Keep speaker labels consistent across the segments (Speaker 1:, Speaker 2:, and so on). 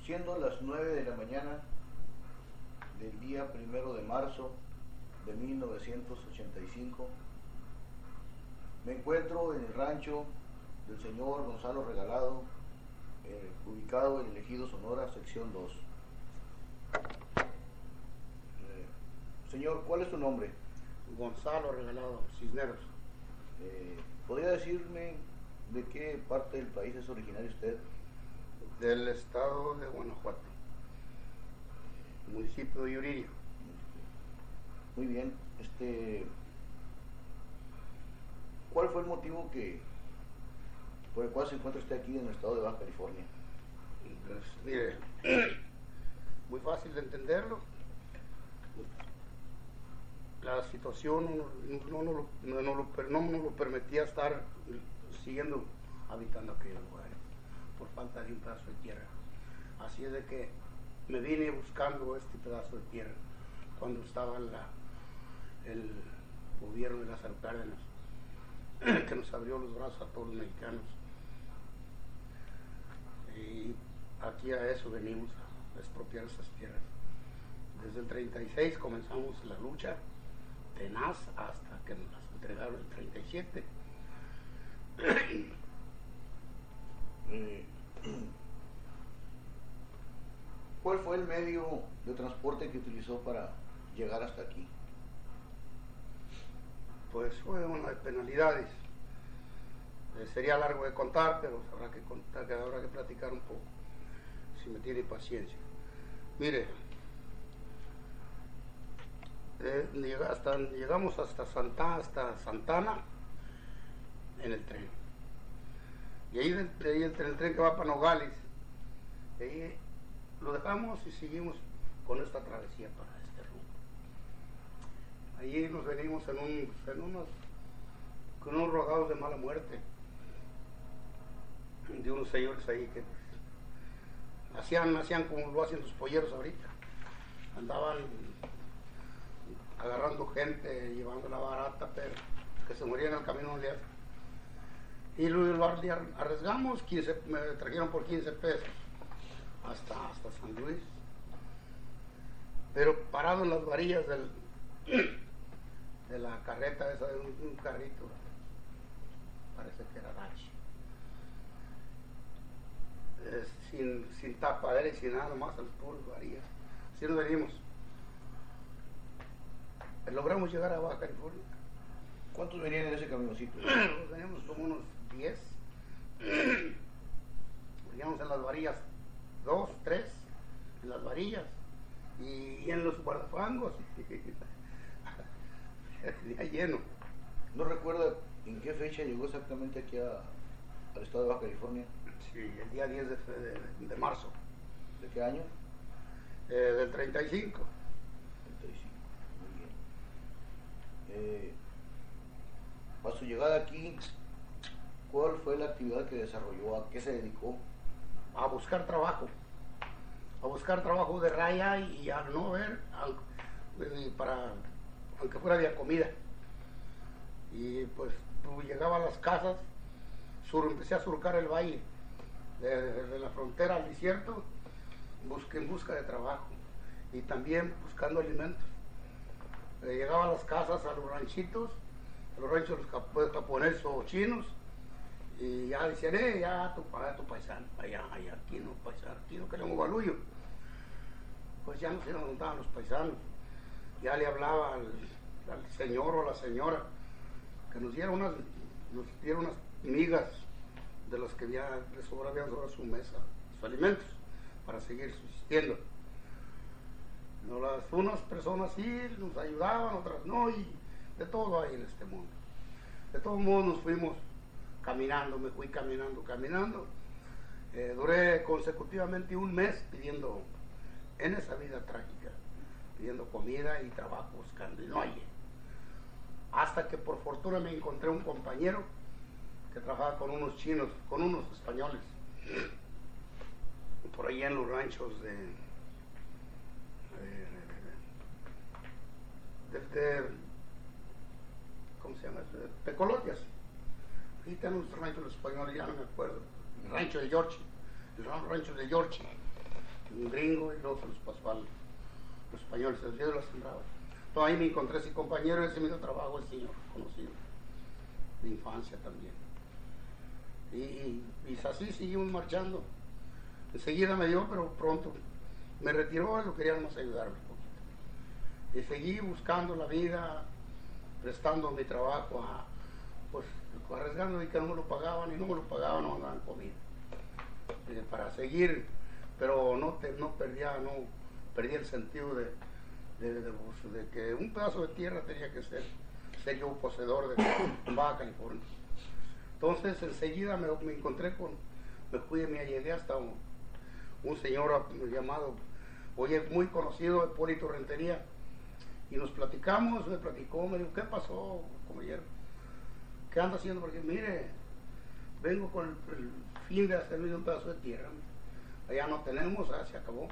Speaker 1: Siendo las 9 de la mañana del día 1 de marzo de 1985, me encuentro en el rancho del señor Gonzalo Regalado, ubicado en el Ejido Sonora, sección 2. Señor, ¿cuál es su nombre?
Speaker 2: Gonzalo Regalado Cisneros.
Speaker 1: ¿Podría decirme de qué parte del país es originario usted?
Speaker 2: Del estado de Guanajuato, municipio de Yuriria.
Speaker 1: Muy bien. ¿Cuál fue el motivo por el cual se encuentra usted aquí en el estado de Baja California?
Speaker 2: Pues, mire, muy fácil de entenderlo. La situación no nos lo permitía estar siguiendo habitando aquellos lugares por falta de un pedazo de tierra. Así es de que me vine buscando este pedazo de tierra cuando estaba el gobierno de Lázaro Cárdenas, que nos abrió los brazos a todos los mexicanos. Y aquí a eso venimos, a expropiar esas tierras. Desde el 36 comenzamos la lucha tenaz hasta que nos las entregaron el 37.
Speaker 1: ¿Cuál fue el medio de transporte que utilizó para llegar hasta aquí?
Speaker 2: Pues fue una de penalidades. Sería largo de contar, pero habrá que platicar un poco, si me tiene paciencia. Mire, llegamos hasta Santana en el tren. Y ahí el tren que va para Nogales, ahí lo dejamos y seguimos con esta travesía para este rumbo. Allí nos venimos con unos rodados de mala muerte, de unos señores ahí que hacían como lo hacen los polleros ahorita. Andaban agarrando gente, llevándola barata, pero que se morían en el camino un día. Y lo arriesgamos, me trajeron por 15 pesos hasta San Luis. Pero parado en las varillas de la carreta esa, de un carrito, parece que era Dachi. Sin tapadera y sin nada, nomás a las pobres varillas. Así nos venimos. Logramos llegar a Baja California.
Speaker 1: ¿Cuántos venían en ese camioncito?
Speaker 2: Veníamos como unos 10. Veníamos en las varillas 2, 3, en las varillas y en los guardafangos. Tenía lleno.
Speaker 1: ¿No recuerda en qué fecha llegó exactamente aquí al estado de Baja California?
Speaker 2: Sí, el día 10 de marzo.
Speaker 1: ¿De qué año?
Speaker 2: Del 35.
Speaker 1: 35, muy bien. A su llegada aquí, ¿cuál fue la actividad que desarrolló? ¿A qué se dedicó?
Speaker 2: A buscar trabajo de raya y al no ver, aunque fuera de comida. Y pues llegaba a las casas, empecé a surcar el valle, desde la frontera al desierto, en busca de trabajo y también buscando alimentos. Llegaba a las casas, a los ranchitos, a los ranchos japoneses o chinos, y ya decían, ya tu paisano, allá, aquí no paisano, aquí no queremos barullo. Pues ya no se nos montaban los paisanos, ya le hablaba al señor o a la señora que nos diera unas migas de los que ya les sobraban sobre su mesa, sus alimentos, para seguir subsistiendo. Unas personas sí nos ayudaban, otras no, y de todo hay en este mundo. De todos modos nos fuimos caminando, me fui caminando. Duré consecutivamente un mes pidiendo, en esa vida trágica, pidiendo comida y trabajo, buscando, y no hallé. Hasta que por fortuna me encontré un compañero que trabajaba con unos chinos, con unos españoles, por allá en los ranchos ¿cómo se llama? Tecolotias. Ahí están los ranchos los españoles, ya no me acuerdo. El rancho de Yorchi. un gringo, y luego se los pasó a los españoles, se los dio y los sembraba. Entonces ahí me encontré ese compañero, ese mismo trabajo, el señor conocido, de infancia también. Y así seguimos marchando. Enseguida me dio, pero pronto me retiró, lo queríamos ayudarme un poquito. Y seguí buscando la vida, prestando mi trabajo pues arriesgando y que no me lo pagaban, y no me lo pagaban, no me daban comida. Para seguir, pero no perdí el sentido de que un pedazo de tierra tenía que ser yo poseedor de Baja California. Entonces enseguida me encontré me llegué hasta un señor llamado, muy conocido, Hipólito Rentería, y nos platicamos, me platicó, me dijo, ¿qué pasó, compañero? ¿Qué anda haciendo? Porque mire, vengo con el fin de hacerme un pedazo de tierra, allá no tenemos, se acabó.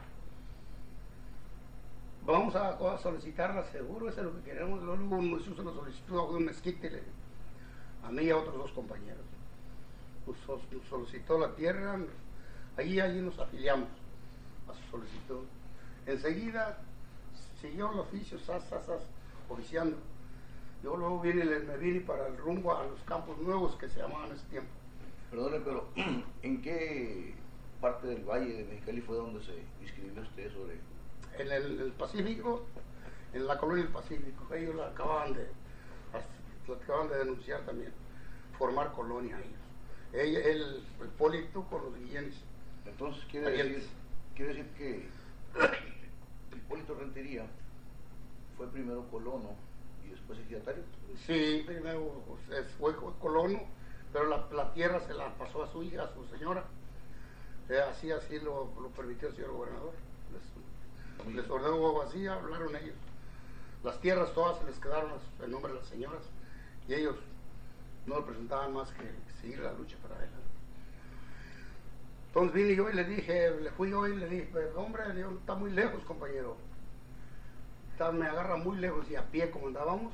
Speaker 2: Vamos a solicitarla, seguro, eso es lo que queremos. Luego nos hizo una solicitud a un mezquite, a mí y a otros dos compañeros. Nos solicitó la tierra, allí nos afiliamos a su solicitud. Enseguida siguió el oficio, oficiando. Yo luego me vine para el rumbo a los Campos Nuevos, que se llamaban en ese tiempo.
Speaker 1: Perdone, pero ¿en qué parte del Valle de Mexicali fue donde se inscribió usted sobre...?
Speaker 2: En el Pacífico, en la colonia del Pacífico. Ellos la acaban de denunciar también, formar colonia ellos. El Hipólito con los guillenes.
Speaker 1: Entonces quiere decir que Hipólito Rentería fue primero colono y después ejidatario.
Speaker 2: Sí, primero fue colono, pero la tierra se la pasó a su hija, a su señora. Así lo permitió el señor gobernador. Les ordenó así, hablaron ellos. Las tierras todas se les quedaron en nombre de las señoras, y ellos no presentaban más que seguir la lucha para adelante. Entonces vine yo y le dije, hombre, está muy lejos, compañero. Me agarra muy lejos, y a pie como andábamos.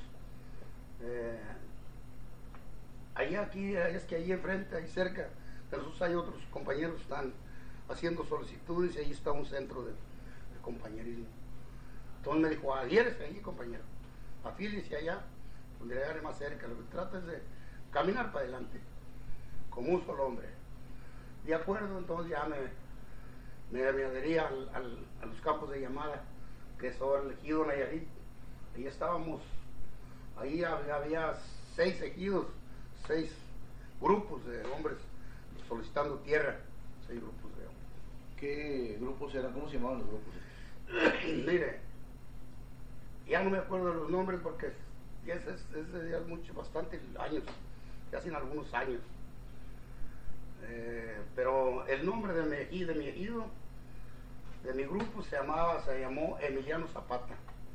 Speaker 2: Es que ahí enfrente, ahí cerca, nosotros hay otros compañeros que están haciendo solicitudes, y ahí está un centro de compañerismo. Entonces me dijo, adhiérese ahí, compañero, afíliese allá, donde le agarre más cerca. Lo que trata es de caminar para adelante, como un solo hombre. De acuerdo, entonces ya me adherí a los campos de llamada, que son el ejido Nayarit. Ahí estábamos, ahí había 6 ejidos, 6 grupos de hombres solicitando tierra, 6 grupos de hombres.
Speaker 1: ¿Qué grupos eran? ¿Cómo se llamaban los grupos?
Speaker 2: Mire, ya no me acuerdo de los nombres porque ya es bastante años, ya hacen algunos años. Pero el nombre de mi ejido, de mi grupo, se llamó Emiliano Zapata.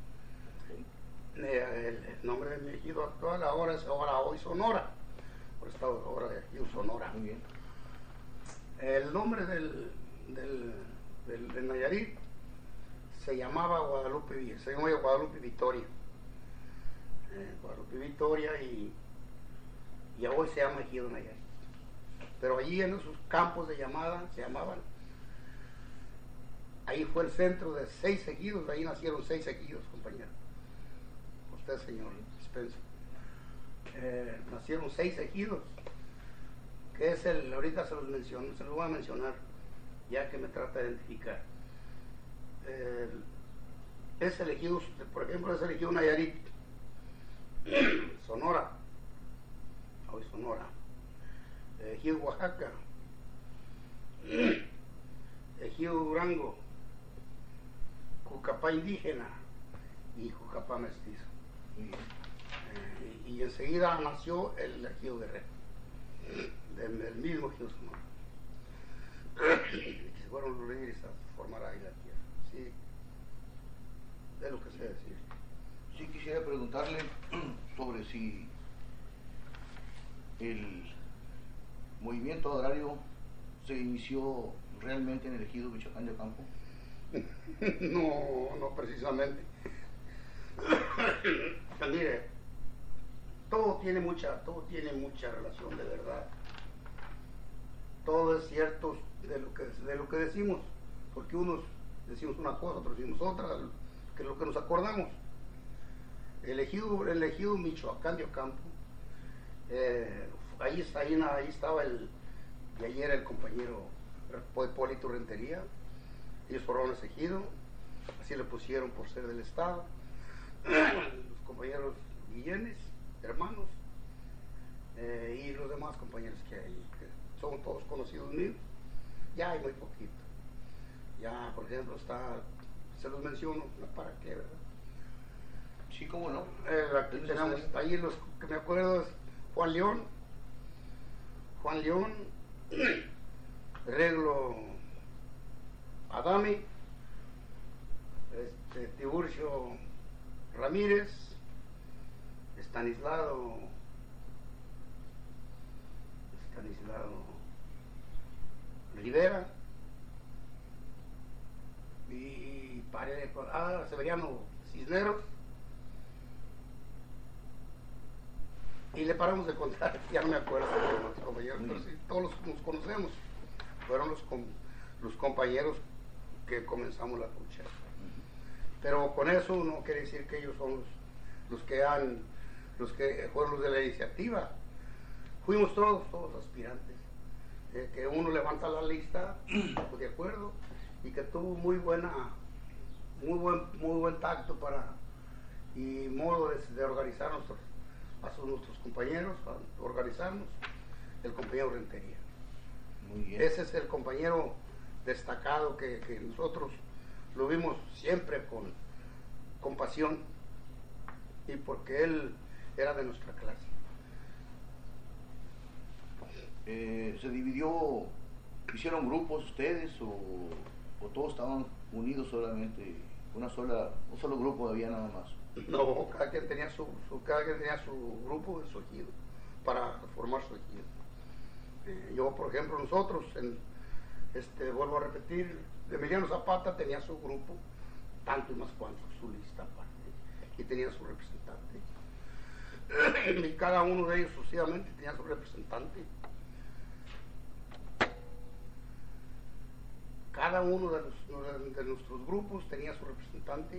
Speaker 2: El nombre de mi ejido actual ahora es hoy Sonora, por estado ahora de ejido Sonora.
Speaker 1: Muy bien.
Speaker 2: El nombre del Nayarit se llamaba Guadalupe Victoria. Guadalupe Victoria, y hoy se llama ejido Nayarit. Pero allí en esos campos de llamada se llamaban, ahí fue el centro de 6 ejidos, de ahí nacieron 6 ejidos, compañero. Usted, señor Spencer. Nacieron 6 ejidos, que es ahorita se los voy a mencionar, ya que me trata de identificar. Es el ejido, por ejemplo, es el ejido Nayarit, Sonora, hoy Sonora, ejido Oaxaca, ejido Durango, Jucapá indígena y Jucapá mestizo. Y enseguida nació el ejido Guerrero, del mismo ejido Sonora. Que se fueron los líderes a formar ahí la tierra. Sí, es lo que sé decir.
Speaker 1: Sí, quisiera preguntarle sobre si el movimiento agrario se inició realmente en el ejido Michoacán de Ocampo.
Speaker 2: No precisamente. Mire, todo tiene mucha relación de verdad. Todo es cierto de lo que decimos, porque unos decimos una cosa, otros decimos otra, que es lo que nos acordamos. El ejido Michoacán de Ocampo, ahí estaba y ayer el compañero Hipólito Rentería. Ellos formaron ese ejido, así le pusieron por ser del Estado. Los compañeros Guillenes, hermanos, y los demás compañeros que hay, que son todos conocidos míos. Ya hay muy poquito. Ya, por ejemplo, se los menciono, ¿para qué, verdad?
Speaker 1: Sí, cómo no.
Speaker 2: Aquí tenemos, ahí los que me acuerdo es Juan León, Reglo Adami, Tiburcio Ramírez, Estanislao Rivera y Severiano Cisneros. Y le paramos de contar, ya no me acuerdo de los compañeros, pero sí, todos nos conocemos. Fueron los compañeros que comenzamos la lucha. Pero con eso no quiere decir que ellos son los que fueron los de la iniciativa. Fuimos todos aspirantes. Que uno levanta la lista, pues de acuerdo, y que tuvo muy buen tacto y modo de organizar nuestros compañeros, a organizarnos, el compañero Rentería.
Speaker 1: Muy bien.
Speaker 2: Ese es el compañero destacado que nosotros lo vimos siempre con pasión, y porque él era de nuestra clase.
Speaker 1: ¿Se dividió, hicieron grupos ustedes o todos estaban unidos solamente, un solo grupo había nada más?
Speaker 2: No, cada quien tenía su grupo de su ejido, para formar su ejido. Yo, por ejemplo, nosotros, vuelvo a repetir, Emiliano Zapata tenía su grupo, tanto y más cuanto, su lista aparte, y tenía su representante. Y cada uno de ellos sucesivamente tenía su representante. Cada uno de nuestros grupos tenía su representante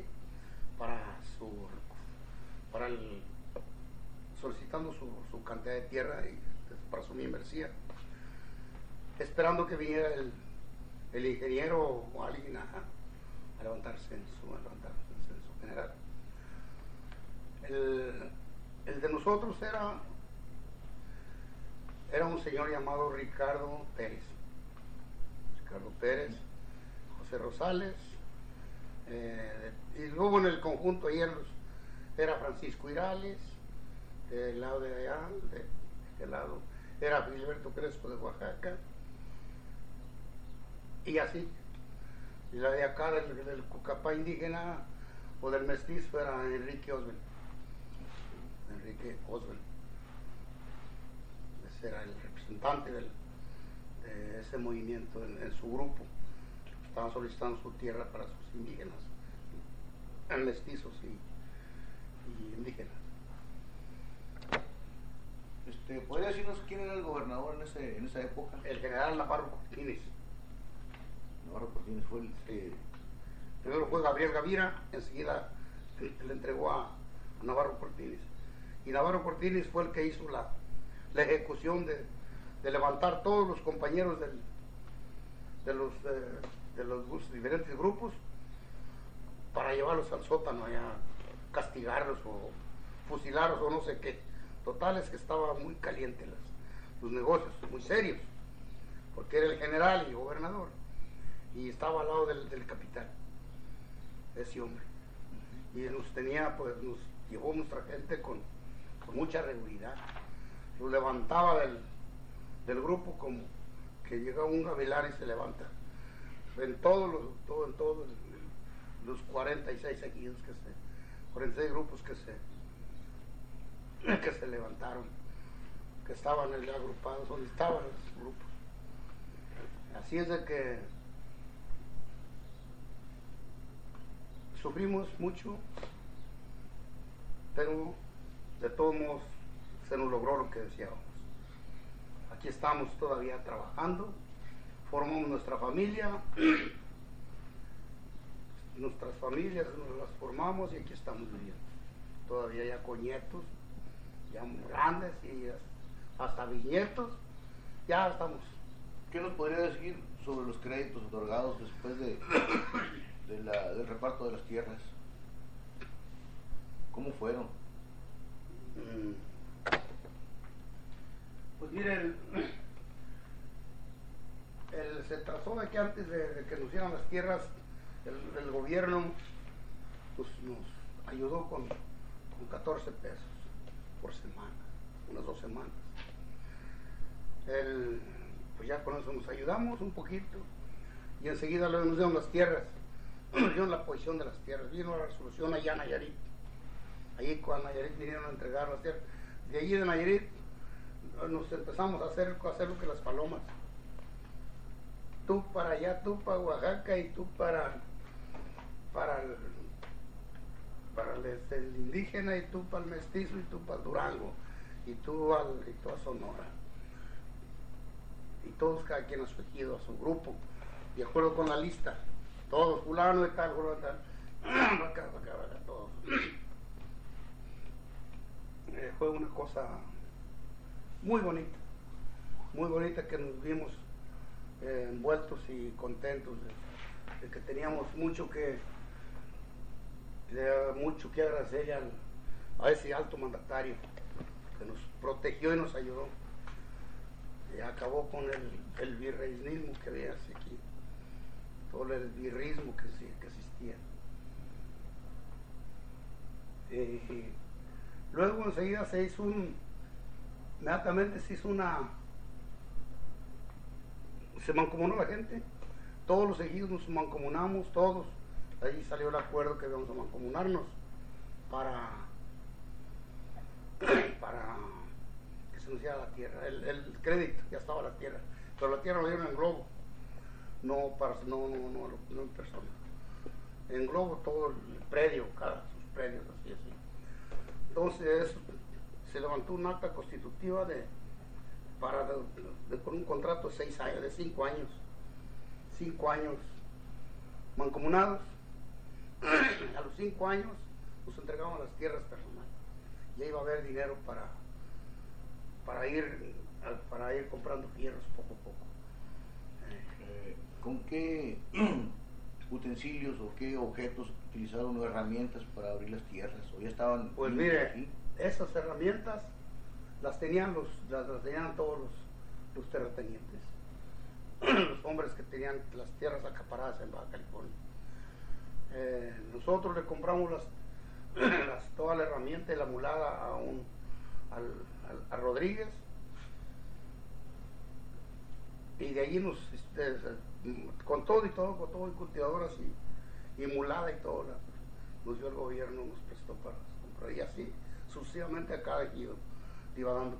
Speaker 2: solicitando su cantidad de tierra y para su membresía, esperando que viniera el ingeniero o alguien a levantar censo general. El de nosotros era un señor llamado Ricardo Pérez, José Rosales, y luego en el conjunto ayer era Francisco Irales, del lado de allá, de este lado era Gilberto Crespo de Oaxaca, y así. Y la de acá del Cucapá indígena o del mestizo era Enrique Oswald. Ese era el representante de ese movimiento en su grupo. Estaban solicitando su tierra para sus indígenas, mestizos y indígenas.
Speaker 1: ¿Podría decirnos quién era el gobernador en esa época?
Speaker 2: El general Navarro Cortines.
Speaker 1: Navarro Cortines fue el que...
Speaker 2: Primero fue Gabriel Gavira, enseguida le entregó a Navarro Cortines. Y Navarro Cortines fue el que hizo la ejecución de levantar todos los compañeros de los diferentes grupos para llevarlos al sótano, allá castigarlos o fusilarlos o no sé qué. Total es que estaba muy caliente los negocios, muy serios, porque era el general y el gobernador, y estaba al lado del capitán, ese hombre. Y nos llevó nuestra gente con mucha seguridad. Lo levantaba del grupo como que llega un gavilán y se levanta. En todos los 46 equipos 46 grupos que se levantaron, que estaban agrupados, donde estaban los grupos. Así es de que sufrimos mucho, pero de todos modos se nos logró lo que deseábamos. Aquí estamos todavía trabajando, formamos nuestra familia nuestras familias nos las formamos y aquí estamos viviendo. Todavía ya con nietos, ya muy grandes y hasta bisnietos, ya estamos.
Speaker 1: ¿Qué nos podría decir sobre los créditos otorgados después del reparto de las tierras? ¿Cómo fueron?
Speaker 2: Pues mire, se trató de que antes de que nos dieran las tierras, el gobierno pues, nos ayudó con 14 pesos por semana, unas 2 semanas. Pues ya con eso nos ayudamos un poquito y enseguida luego nos dieron las tierras, nos dieron la posición de las tierras, vino la resolución allá en Nayarit. Allí cuando Nayarit vinieron a entregar las tierras, de allí de Nayarit nos empezamos a hacer lo que las palomas. Tú para allá, tú para Oaxaca y tú para el indígena y tú para el mestizo y tú para el Durango y tú a Sonora. Y todos, cada quien a su ejido, a su grupo, de acuerdo con la lista. Todos, fulano y tal, fulano y tal. Acá, todos. Fue una cosa muy bonita que nos vimos envueltos y contentos de que teníamos mucho que agradecerle a ese alto mandatario que nos protegió y nos ayudó. Y acabó con el virreísmo que había aquí, todo el virreísmo que existía. Luego enseguida inmediatamente se mancomunó la gente, todos los ejidos nos mancomunamos, todos. Ahí salió el acuerdo que íbamos a mancomunarnos para que se nos diera la tierra, el crédito, ya estaba la tierra, pero la tierra lo dieron en globo, no en persona, en globo todo el predio, sus predios, así. Entonces se levantó un acta constitutiva con un contrato de 6 años, de 5 años, 5 años mancomunados. A los 5 años nos entregaban las tierras personales. Ya iba a haber dinero para ir comprando fierros poco a poco.
Speaker 1: ¿Con qué utensilios o qué objetos utilizaron o herramientas para abrir las tierras? ¿O ya estaban?
Speaker 2: Pues mire, aquí? Esas herramientas las tenían todos los terratenientes, los hombres que tenían las tierras acaparadas en Baja California. Nosotros le compramos toda la herramienta y la mulada a Rodríguez, y de allí con todo y cultivadoras y mulada y todo, nos dio el gobierno, nos prestó para comprar, y así sucesivamente a cada ejido iba dando.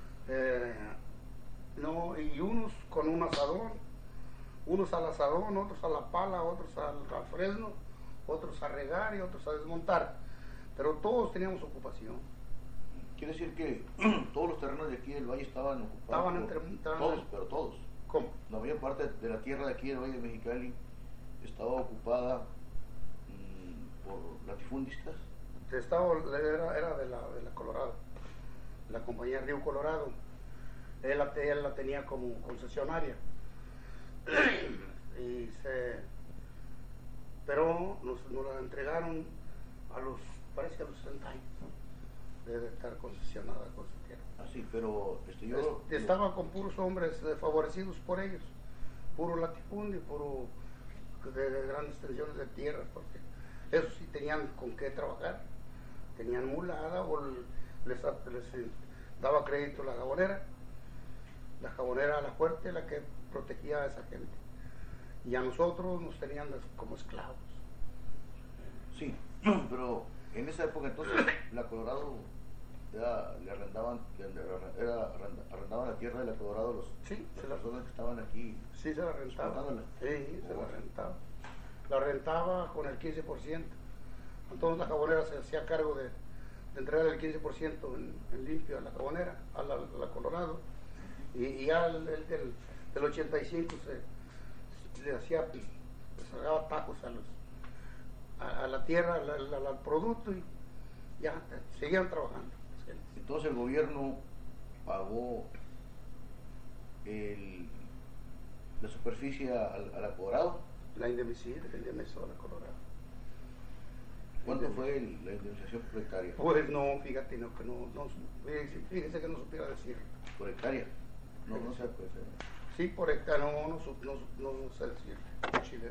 Speaker 2: Y unos con un asadón, unos al asadón, otros a la pala, otros al fresno, otros a regar y otros a desmontar, pero todos teníamos ocupación.
Speaker 1: Quiere decir que todos los terrenos de aquí del valle estaban ocupados. Todos.
Speaker 2: ¿Cómo?
Speaker 1: La mayor parte de la tierra de aquí del Valle de Mexicali estaba ocupada por latifundistas.
Speaker 2: Era de la Colorado, la compañía Río Colorado. Él la tenía como concesionaria. Pero nos la entregaron parece a los 60 años de estar concesionada con su tierra.
Speaker 1: Ah, sí, pero
Speaker 2: estaba con puros hombres favorecidos por ellos, puro latifundio, puro de grandes extensiones de tierra, porque esos sí tenían con qué trabajar, tenían mulada o les daba crédito la jabonera la fuerte, la que protegía a esa gente, y a nosotros nos tenían como esclavos.
Speaker 1: Sí, pero en esa época entonces la Colorado arrendaban la tierra de la Colorado las personas que estaban aquí.
Speaker 2: Sí, se la rentaba. Sí, se la rentaba. La rentaba con el 15%. Entonces la jabonera se hacía cargo de entregar el 15% en limpio a la jabonera, a la Colorado, y ya del 85 le sacaba tacos a la tierra, al producto, y ya seguían trabajando.
Speaker 1: Entonces el gobierno pagó la superficie a la Colorado.
Speaker 2: La indemnizó a la Colorado.
Speaker 1: ¿Cuánto fue la indemnización por hectárea?
Speaker 2: Pues no, fíjate, fíjese que no supiera decir.
Speaker 1: ¿Por hectárea? No sé, pues.
Speaker 2: Sí, por hectárea, no sé decir. Chilero.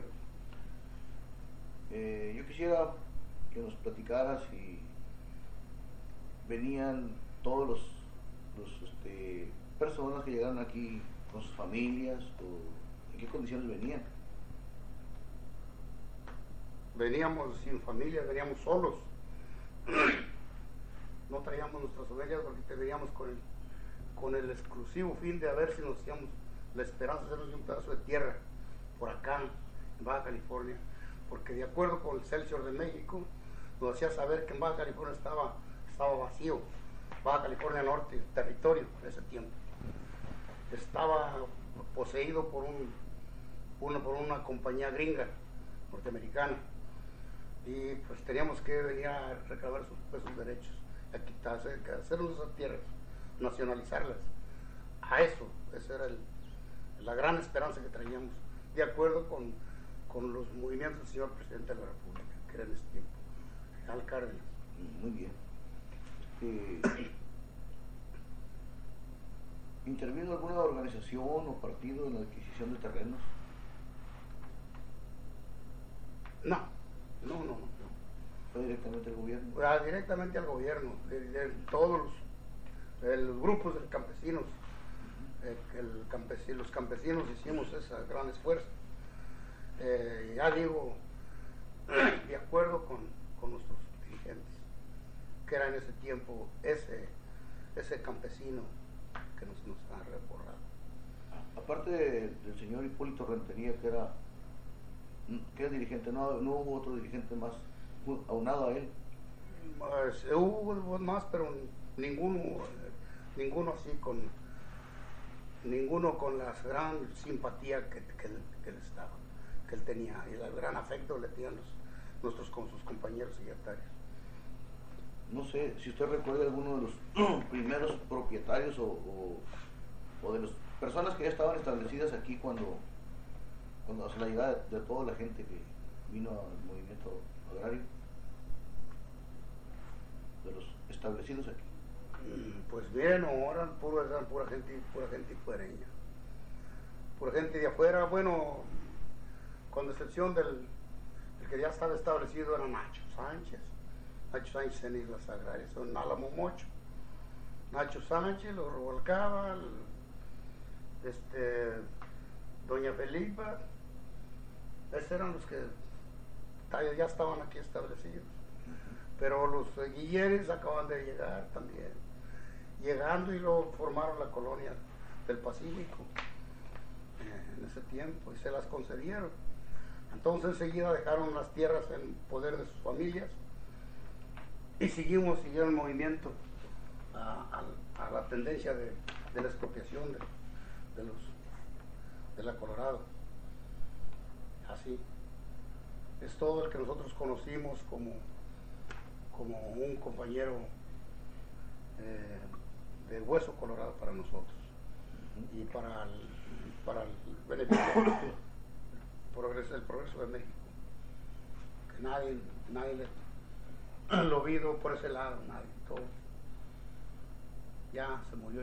Speaker 1: Yo quisiera que nos platicaras si venían todos los personas que llegaron aquí con sus familias, o en qué condiciones venían.
Speaker 2: Veníamos sin familia, veníamos solos. No traíamos nuestras familias porque veníamos con el exclusivo fin de a ver si nos hacíamos la esperanza de hacernos un pedazo de tierra por acá, en Baja California, porque de acuerdo con el Celsius de México, nos hacía saber que en Baja California estaba vacío. Baja California Norte, el territorio en ese tiempo, estaba poseído por una compañía gringa, norteamericana, y pues teníamos que venir a reclamar esos derechos, a quitarse, a hacernos esas tierras, nacionalizarlas. Esa era la gran esperanza que traíamos, de acuerdo con los movimientos del señor presidente de la República, que era en ese tiempo, Al Cárdenas.
Speaker 1: Muy bien. ¿Intervino alguna organización o partido en la adquisición de terrenos?
Speaker 2: No.
Speaker 1: ¿Fue directamente al gobierno?
Speaker 2: Directamente al gobierno, de todos los grupos de campesinos. Los campesinos hicimos ese gran esfuerzo. Ya digo, de acuerdo con nuestros dirigentes, que era en ese tiempo ese campesino que nos ha recordado.
Speaker 1: Aparte del señor Hipólito Rentería, que era dirigente, no hubo otro dirigente más aunado a él.
Speaker 2: Hubo más, pero ninguno así ninguno con la gran simpatía que él tenía, y el gran afecto le tenían con sus compañeros secretarios.
Speaker 1: No sé si usted recuerda alguno de los primeros propietarios o de las personas que ya estaban establecidas aquí cuando hace la llegada de toda la gente que vino al movimiento agrario, de los establecidos aquí.
Speaker 2: Pues bien, ahora eran pura gente fuereña, pura gente de afuera, bueno, con excepción del que ya estaba establecido, era Nacho Sánchez en Islas Agrarias, en Álamo Mocho. Nacho Sánchez lo revolcaba, doña Felipa, esos eran los que ya estaban aquí establecidos. Pero los Guilleres acaban de llegar también, llegando, y luego formaron la colonia del Pacífico en ese tiempo, y se las concedieron. Entonces enseguida dejaron las tierras en poder de sus familias y siguieron el movimiento a la tendencia de la expropiación de la Colorado. Así es todo el que nosotros conocimos como un compañero de hueso colorado para nosotros, y para el beneficio el progreso de México, que nadie lo vido por ese lado, nadie, todo ya se murió,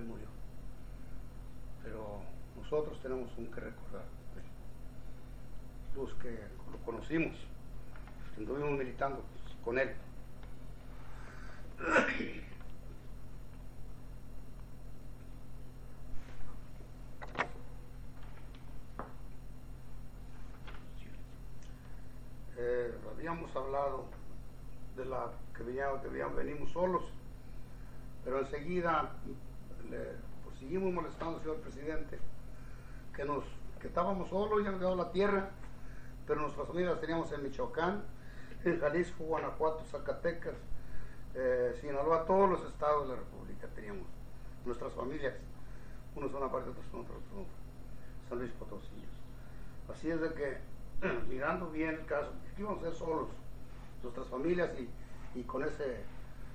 Speaker 2: pero nosotros tenemos que recordar, los que lo conocimos, los que estuvimos militando con él. Habíamos hablado de venimos solos, pero enseguida pues seguimos molestando al señor presidente que estábamos solos, ya nos quedó la tierra, pero nuestras familias las teníamos en Michoacán, en Jalisco, Guanajuato, Zacatecas, Sinaloa, todos los estados de la República teníamos nuestras familias, unos son una parte, otros son otros, San Luis Potosí. Así es de que, mirando bien el caso, que íbamos a ser solos, nuestras familias y con ese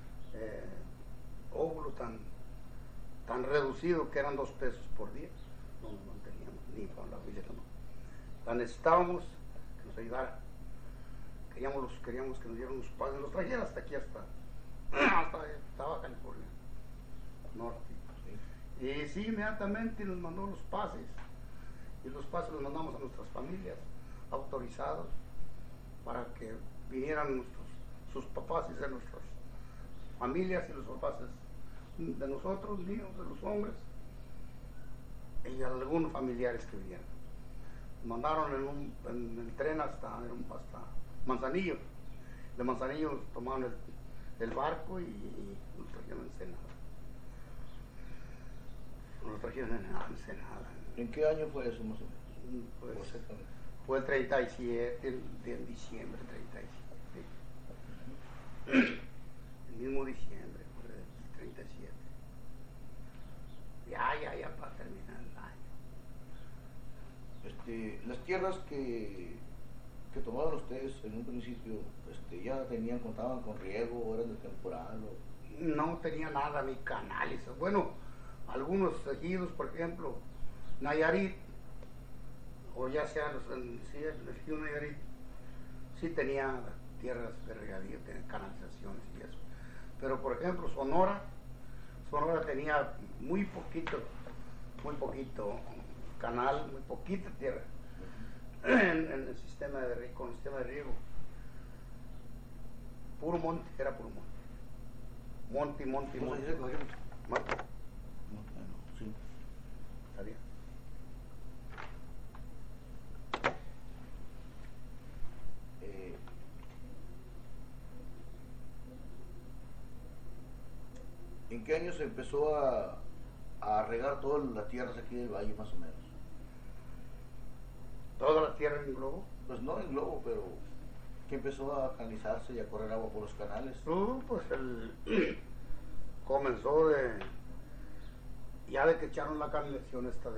Speaker 2: óvulo tan reducido que eran 2 pesos por día, no teníamos ni para la familia, no. La necesitábamos que nos ayudara. Queríamos que nos dieran unos pases, nos trajeran hasta aquí, hasta Baja California Norte. Sí. Y sí, inmediatamente nos mandó los pases, y los pases los mandamos a nuestras familias autorizados para que vinieran sus papás y de nuestras familias y los papás de nosotros, míos, de los hombres, y algunos familiares que vinieron. Mandaron en el tren hasta Manzanillo. De Manzanillo nos tomaron el barco y nos trajeron a Ensenada. Nos trajeron a Ensenada.
Speaker 1: ¿En qué año fue eso más o menos?
Speaker 2: Pues, fue el 37, el diciembre 37. El mismo diciembre, fue el 37. Ya para terminar el año.
Speaker 1: Las tierras que tomaban ustedes en un principio, ya contaban con riego, eran de temporal o...
Speaker 2: No tenía nada, ni canales. Bueno, algunos ejidos, por ejemplo, Nayarit, o ya sea el ejido Nayarit, sí tenía tierras de regadío, tenía canalizaciones y eso. Pero por ejemplo, Sonora tenía muy poquito canal, muy poquita tierra en el sistema de riego, con el sistema de riego. Puro monte, era puro monte. Monte.
Speaker 1: Sí.
Speaker 2: Está bien.
Speaker 1: ¿En qué año se empezó a regar todas las tierras aquí del valle, más o menos?
Speaker 2: ¿Toda la tierra en globo?
Speaker 1: Pues no en globo, pero que empezó a canalizarse y a correr agua por los canales.
Speaker 2: Pues comenzó ya de que echaron la canalización esta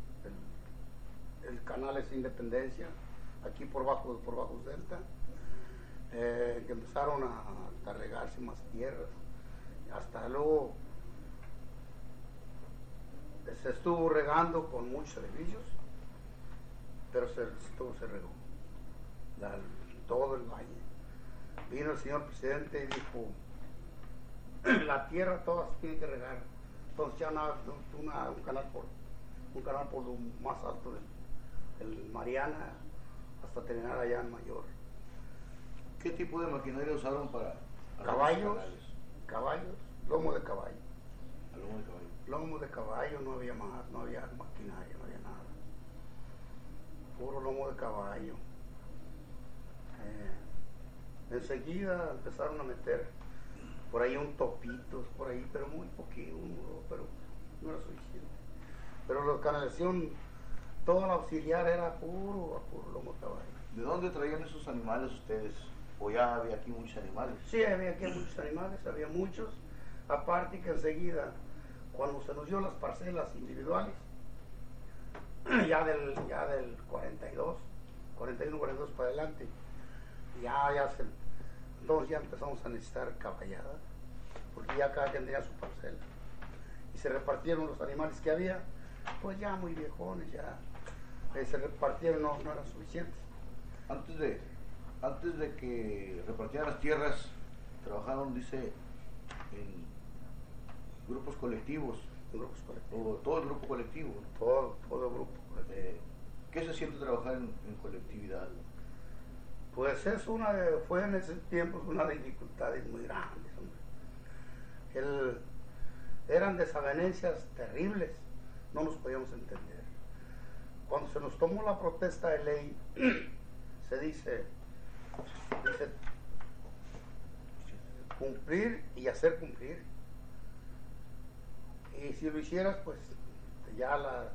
Speaker 2: el canal es Independencia, aquí por Bajos Delta, que empezaron a regarse más tierras. Hasta luego se estuvo regando con muchos edificios, pero se regó todo el valle. Vino el señor presidente y dijo, la tierra todas tiene que regar. Entonces ya un canal por lo más alto del Mariana hasta terminar allá en Mayor.
Speaker 1: ¿Qué tipo de maquinaria usaron para
Speaker 2: Caballos, lomo de caballo.
Speaker 1: Lomo de caballo.
Speaker 2: Lomo de caballo, no había más, no había maquinaria, no había nada. Puro lomo de caballo. Enseguida empezaron a meter por ahí un topitos, por ahí, pero muy poquito, pero no era suficiente. Pero la canalización, toda la auxiliar era puro lomo de caballo.
Speaker 1: ¿De dónde traían esos animales ustedes? ¿O ya había aquí muchos animales?
Speaker 2: Sí, había aquí muchos animales, había muchos. Aparte que enseguida, cuando se nos dio las parcelas individuales, ya del 42, 41, 42 para adelante, entonces ya empezamos a necesitar caballada, porque ya cada quien tenía su parcela. Y se repartieron los animales que había, pues ya muy viejones, ya se repartieron, no eran suficientes.
Speaker 1: Antes de que repartieran las tierras, trabajaron, dice, en grupos colectivos. O todo el grupo colectivo, ¿no?
Speaker 2: Todo el grupo.
Speaker 1: ¿Qué se siente trabajar en colectividad?
Speaker 2: Pues fue en ese tiempo una dificultades muy grandes, hombre. Eran desavenencias terribles, no nos podíamos entender. Cuando se nos tomó la protesta de ley, se dice cumplir y hacer cumplir. Y si lo hicieras, pues ya la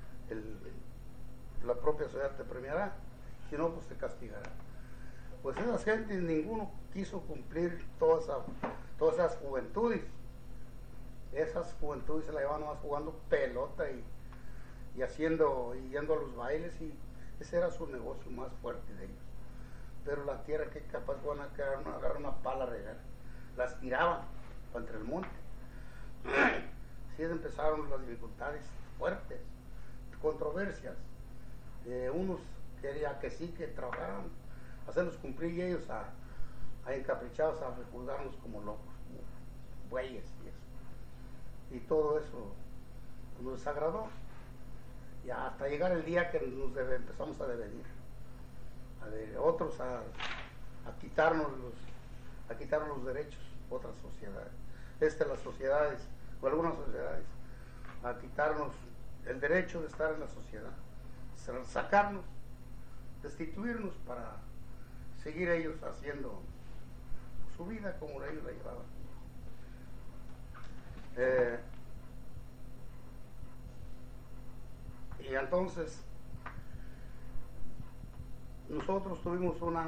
Speaker 2: propia sociedad te premiará, si no, pues te castigará. Pues esas gentes, ninguno quiso cumplir todas esas juventudes. Esas juventudes se la llevaban más jugando pelota y yendo a los bailes, y ese era su negocio más fuerte de ellos. pero la tierra que capaz van a agarrar una pala a regar, las tiraban contra el monte. Así empezaron las dificultades fuertes, controversias. Unos querían que sí, que trabajaran, hacerlos cumplir, y ellos a encaprichados a juzgarnos como locos, como bueyes y eso. Y todo eso nos desagradó. Y hasta llegar el día que empezamos a devenir. Otros a quitarnos los derechos, otras sociedades. Las sociedades, o algunas sociedades, a quitarnos el derecho de estar en la sociedad, sacarnos, destituirnos para seguir ellos haciendo su vida como ellos la llevaban. Y entonces nosotros tuvimos una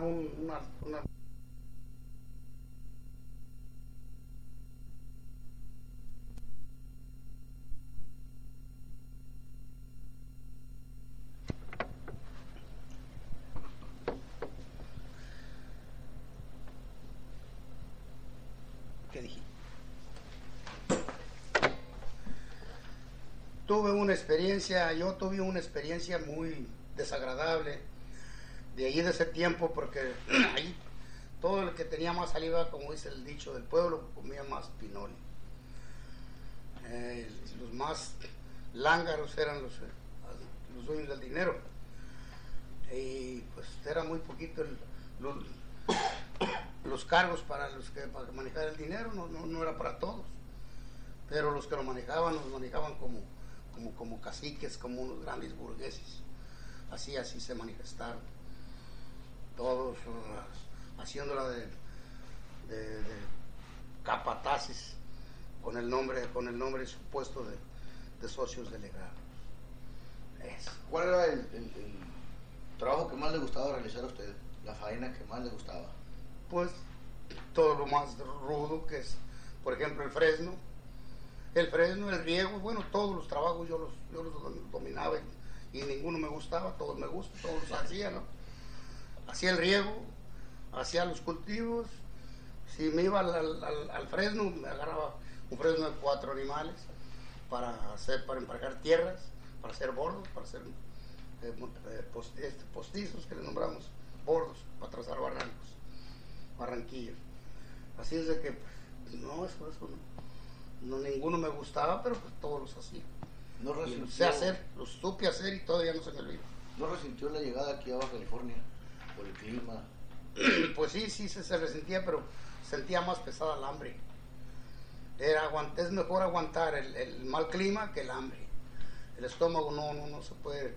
Speaker 2: ¿qué dije? Yo tuve una experiencia muy desagradable de allí, de ese tiempo, porque ahí todo el que tenía más saliva, como dice el dicho del pueblo, comía más pinole. Los más lángaros eran los dueños del dinero, y pues era muy poquito los cargos para manejar el dinero, no era para todos, pero los que lo manejaban como caciques, como unos grandes burgueses. Así se manifestaron todos, haciéndola de capataces con el nombre supuesto de socios delegados. Eso.
Speaker 1: ¿Cuál era el trabajo que más le gustaba realizar a usted? La faena que más le gustaba.
Speaker 2: Pues todo lo más rudo, que es, por ejemplo, el fresno, el riego. Bueno, todos los trabajos yo los dominaba, y ninguno me gustaba, todos me gustan, todos los hacía, ¿no? Hacía el riego, hacía los cultivos. Si me iba al fresno, me agarraba un fresno de 4 animales para emparcar tierras, para hacer bordos, para hacer postizos, que le nombramos bordos, para trazar barranquillos. Así es de que, no, eso no, ninguno me gustaba, pero pues todos los hacía.
Speaker 1: ¿No resintió,
Speaker 2: los supe hacer, y todavía no se me olvida.
Speaker 1: ¿No resintió la llegada aquí a Baja California por el clima?
Speaker 2: Pues sí, se resentía, pero sentía más pesada el hambre. Es mejor aguantar el mal clima que el hambre. El estómago no se puede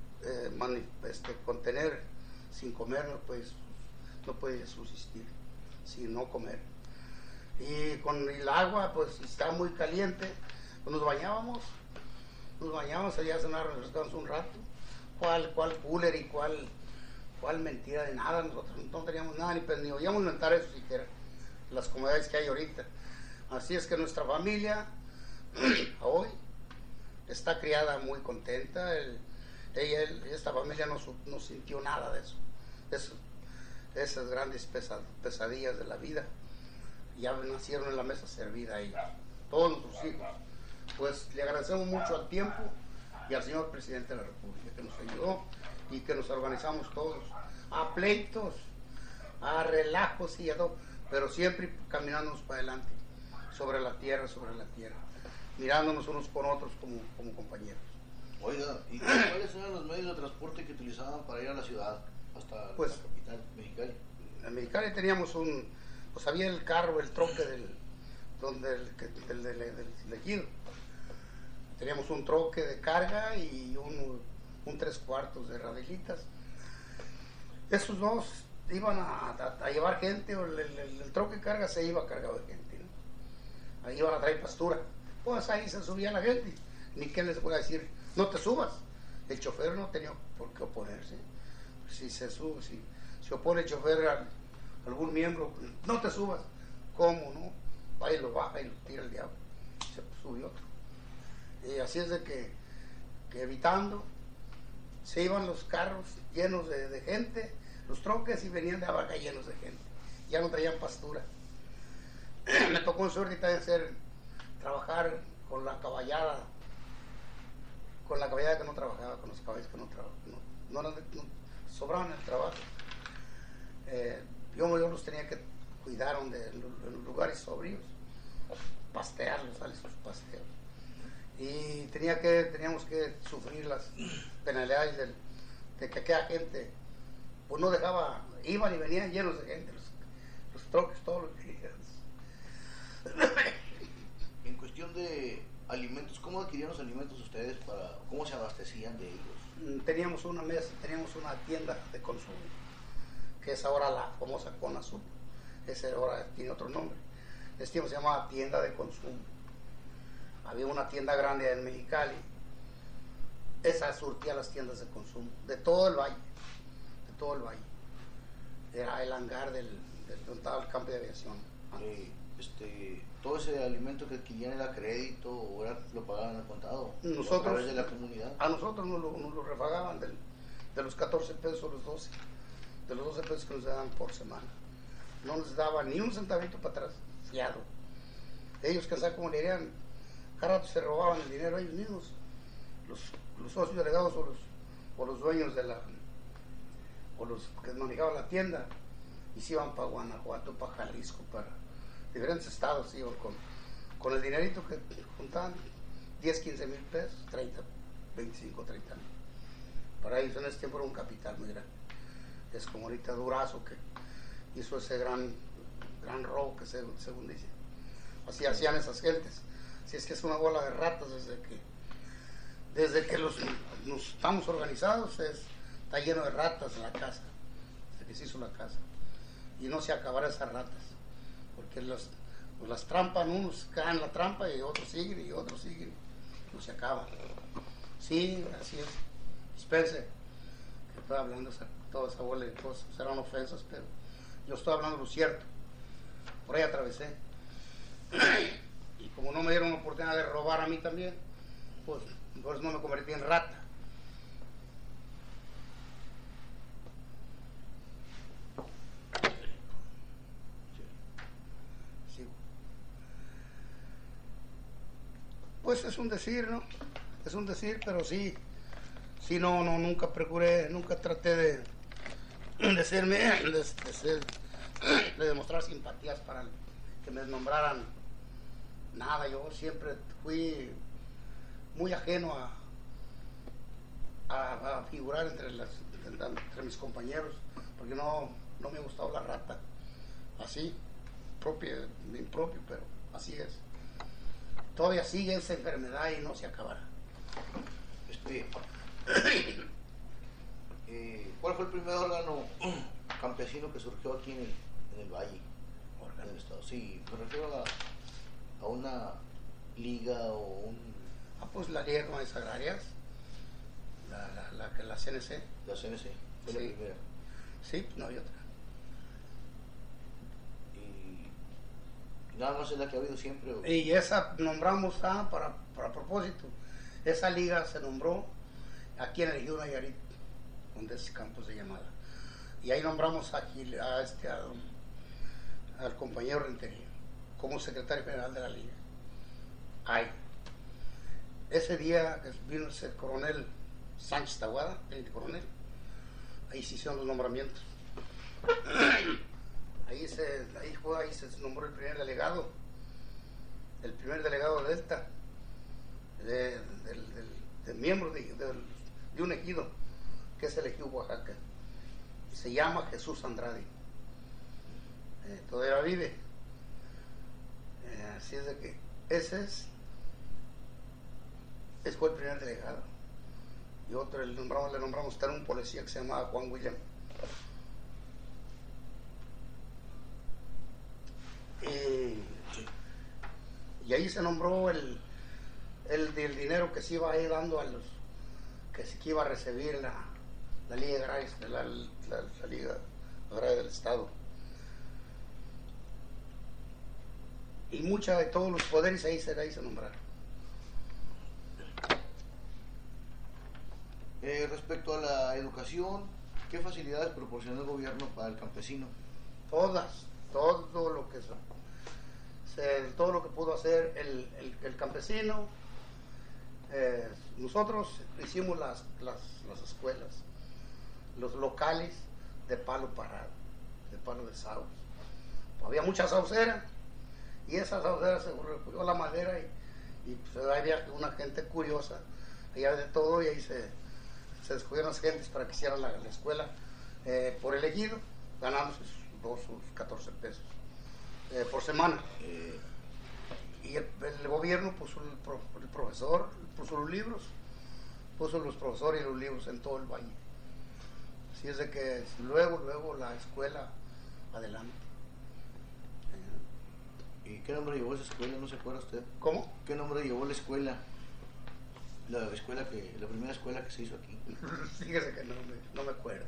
Speaker 2: contener sin comer, no puede subsistir sin no comer. Y con el agua, pues si está muy caliente, pues nos bañábamos allá a cenar, refrescábamos un rato. ¿Cuál cooler y cuál mentira de nada? Nosotros no teníamos nada, ni oíamos inventar eso siquiera, las comodidades que hay ahorita. Así es que nuestra familia hoy está criada muy contenta. Esta familia no sintió nada de eso, esas grandes pesadillas de la vida. Ya nacieron en la mesa servida ellos, todos nuestros hijos. Pues le agradecemos mucho al tiempo y al señor presidente de la República, que nos ayudó y que nos organizamos todos a pleitos, a relajos y a todo, pero siempre caminándonos para adelante, sobre la tierra, mirándonos unos con otros como compañeros.
Speaker 1: Oiga, ¿y cuáles eran los medios de transporte que utilizaban para ir a la ciudad, hasta la capital, Mexicali?
Speaker 2: En Mexicali teníamos pues había el carro, el troque del ejido. Teníamos un troque de carga y un 3/4 de radelitas. Esos dos iban a llevar gente, o el troque de carga se iba cargado de gente, ¿no? Ahí iban a traer pastura. Pues ahí se subía la gente. Ni que les pueda decir, no te subas. El chofer no tenía por qué oponerse. Si se opone el chofer a algún miembro, no te subas. ¿Cómo no? Va y lo baja y lo tira el diablo. Se subió otro. Y así es de que evitando, se iban los carros llenos de gente, los troques y venían de abajo llenos de gente. Ya no traían pastura. Me tocó en suerte también trabajar con la caballada que no trabajaba, con los caballos que no trabajaban, no sobraban el trabajo. Yo los tenía que cuidar en los lugares sobrios, pastearlos, darles sus pasteos. Y teníamos que sufrir las penalidades de que aquella gente pues no dejaba, iban y venían llenos de gente, los troques, todos los días.
Speaker 1: En cuestión de alimentos, ¿cómo adquirían los alimentos ustedes? ¿Cómo se abastecían de ellos?
Speaker 2: Teníamos una tienda de consumo, que es ahora la famosa Conasub. Ese ahora tiene otro nombre. Este tiempo se llamaba tienda de consumo. Había una tienda grande en Mexicali. Esa surtía las tiendas de consumo de todo el valle. Era el hangar donde estaba el campo de aviación.
Speaker 1: ¿Todo ese alimento que adquirían era crédito o lo pagaban al contado?
Speaker 2: Nosotros,
Speaker 1: ¿a través de la comunidad?
Speaker 2: A nosotros nos lo refagaban de los 14 pesos o los 12. De los 12 pesos que nos daban por semana. No nos daban ni un centavito para atrás, fiado. Ellos, que saben cómo le dirían, cada rato se robaban el dinero ellos mismos. Los socios delegados o los dueños o los que manejaban la tienda, y se iban para Guanajuato, para Jalisco, para diferentes estados, iban con el dinerito que juntaban, 10, 15 mil pesos, 30, 25, 30 mil. Para ellos en ese tiempo era un capital muy grande. Es como ahorita Durazo, que hizo ese gran robo que según dicen. Así hacían esas gentes. Si es que es una bola de ratas desde que nos estamos organizados, está lleno de ratas en la casa, desde que se hizo la casa. Y no se acabará esas ratas, porque las trampan, unos caen en la trampa y otros siguen y otros siguen, no se acaba. Sí, así es. Dispense, que estoy hablando toda esa bola de cosas, serán ofensas, pero yo estoy hablando lo cierto. Por ahí atravesé. Y como no me dieron la oportunidad de robar a mí también, pues por eso no me convertí en rata. Sí. Pues es un decir, ¿no? Es un decir, pero sí, nunca procuré, nunca traté de demostrar simpatías para que me nombraran nada. Yo siempre fui muy ajeno a figurar entre mis compañeros, porque no me ha gustado la rata, así, impropio, pero así es. Todavía sigue esa enfermedad y no se acabará.
Speaker 1: ¿Cuál fue el primer órgano campesino que surgió aquí en el valle? En el estado. Sí, me refiero a una liga o un...
Speaker 2: Pues la Liga de Comunidades Agrarias, la CNC.
Speaker 1: La CNC, fue
Speaker 2: sí.
Speaker 1: La primera.
Speaker 2: Sí, no hay otra.
Speaker 1: Y nada más es la que ha habido siempre. ¿O?
Speaker 2: Y esa nombramos para propósito. Esa liga se nombró aquí en el Ejido Nayarit, donde es Campos de Llamada. Y ahí nombramos aquí al compañero Rentería como secretario general de la liga. Ahí. Ese día vino el coronel Sánchez Tahuada, el coronel. Ahí se hicieron los nombramientos. Ahí se nombró el primer delegado de Delta, de miembro de un ejido, que es el ejido Oaxaca. Se llama Jesús Andrade. Todavía vive. Así es de que ese fue el primer delegado. Y otro le nombramos también un policía que se llamaba Juan William. Y ahí se nombró el dinero que se iba a ir dando a los que iba a recibir la Liga Agraria, la Liga Agraria del Estado. Y mucha de todos los poderes ahí se nombraron.
Speaker 1: Respecto a la educación, ¿Qué facilidades proporcionó el gobierno para el campesino?
Speaker 2: Todas, todo lo que todo lo que pudo hacer el campesino. Nosotros hicimos las escuelas, los locales de palo parado, de palo de sauce. Había muchas sauceras y esas sauceras se recogió la madera y pues, había una gente curiosa, había de todo, y ahí se escogieron las gentes para que hicieran la escuela por elegido, ganando sus 2 o 14 pesos por semana. Y el gobierno puso el profesor, puso los libros, puso los profesores y los libros en todo el valle. Así es de que luego la escuela adelante.
Speaker 1: ¿Y qué nombre llevó esa escuela? ¿No se acuerda usted?
Speaker 2: ¿Cómo?
Speaker 1: ¿Qué nombre llevó la escuela? La primera escuela que se hizo aquí.
Speaker 2: Fíjese que no me acuerdo.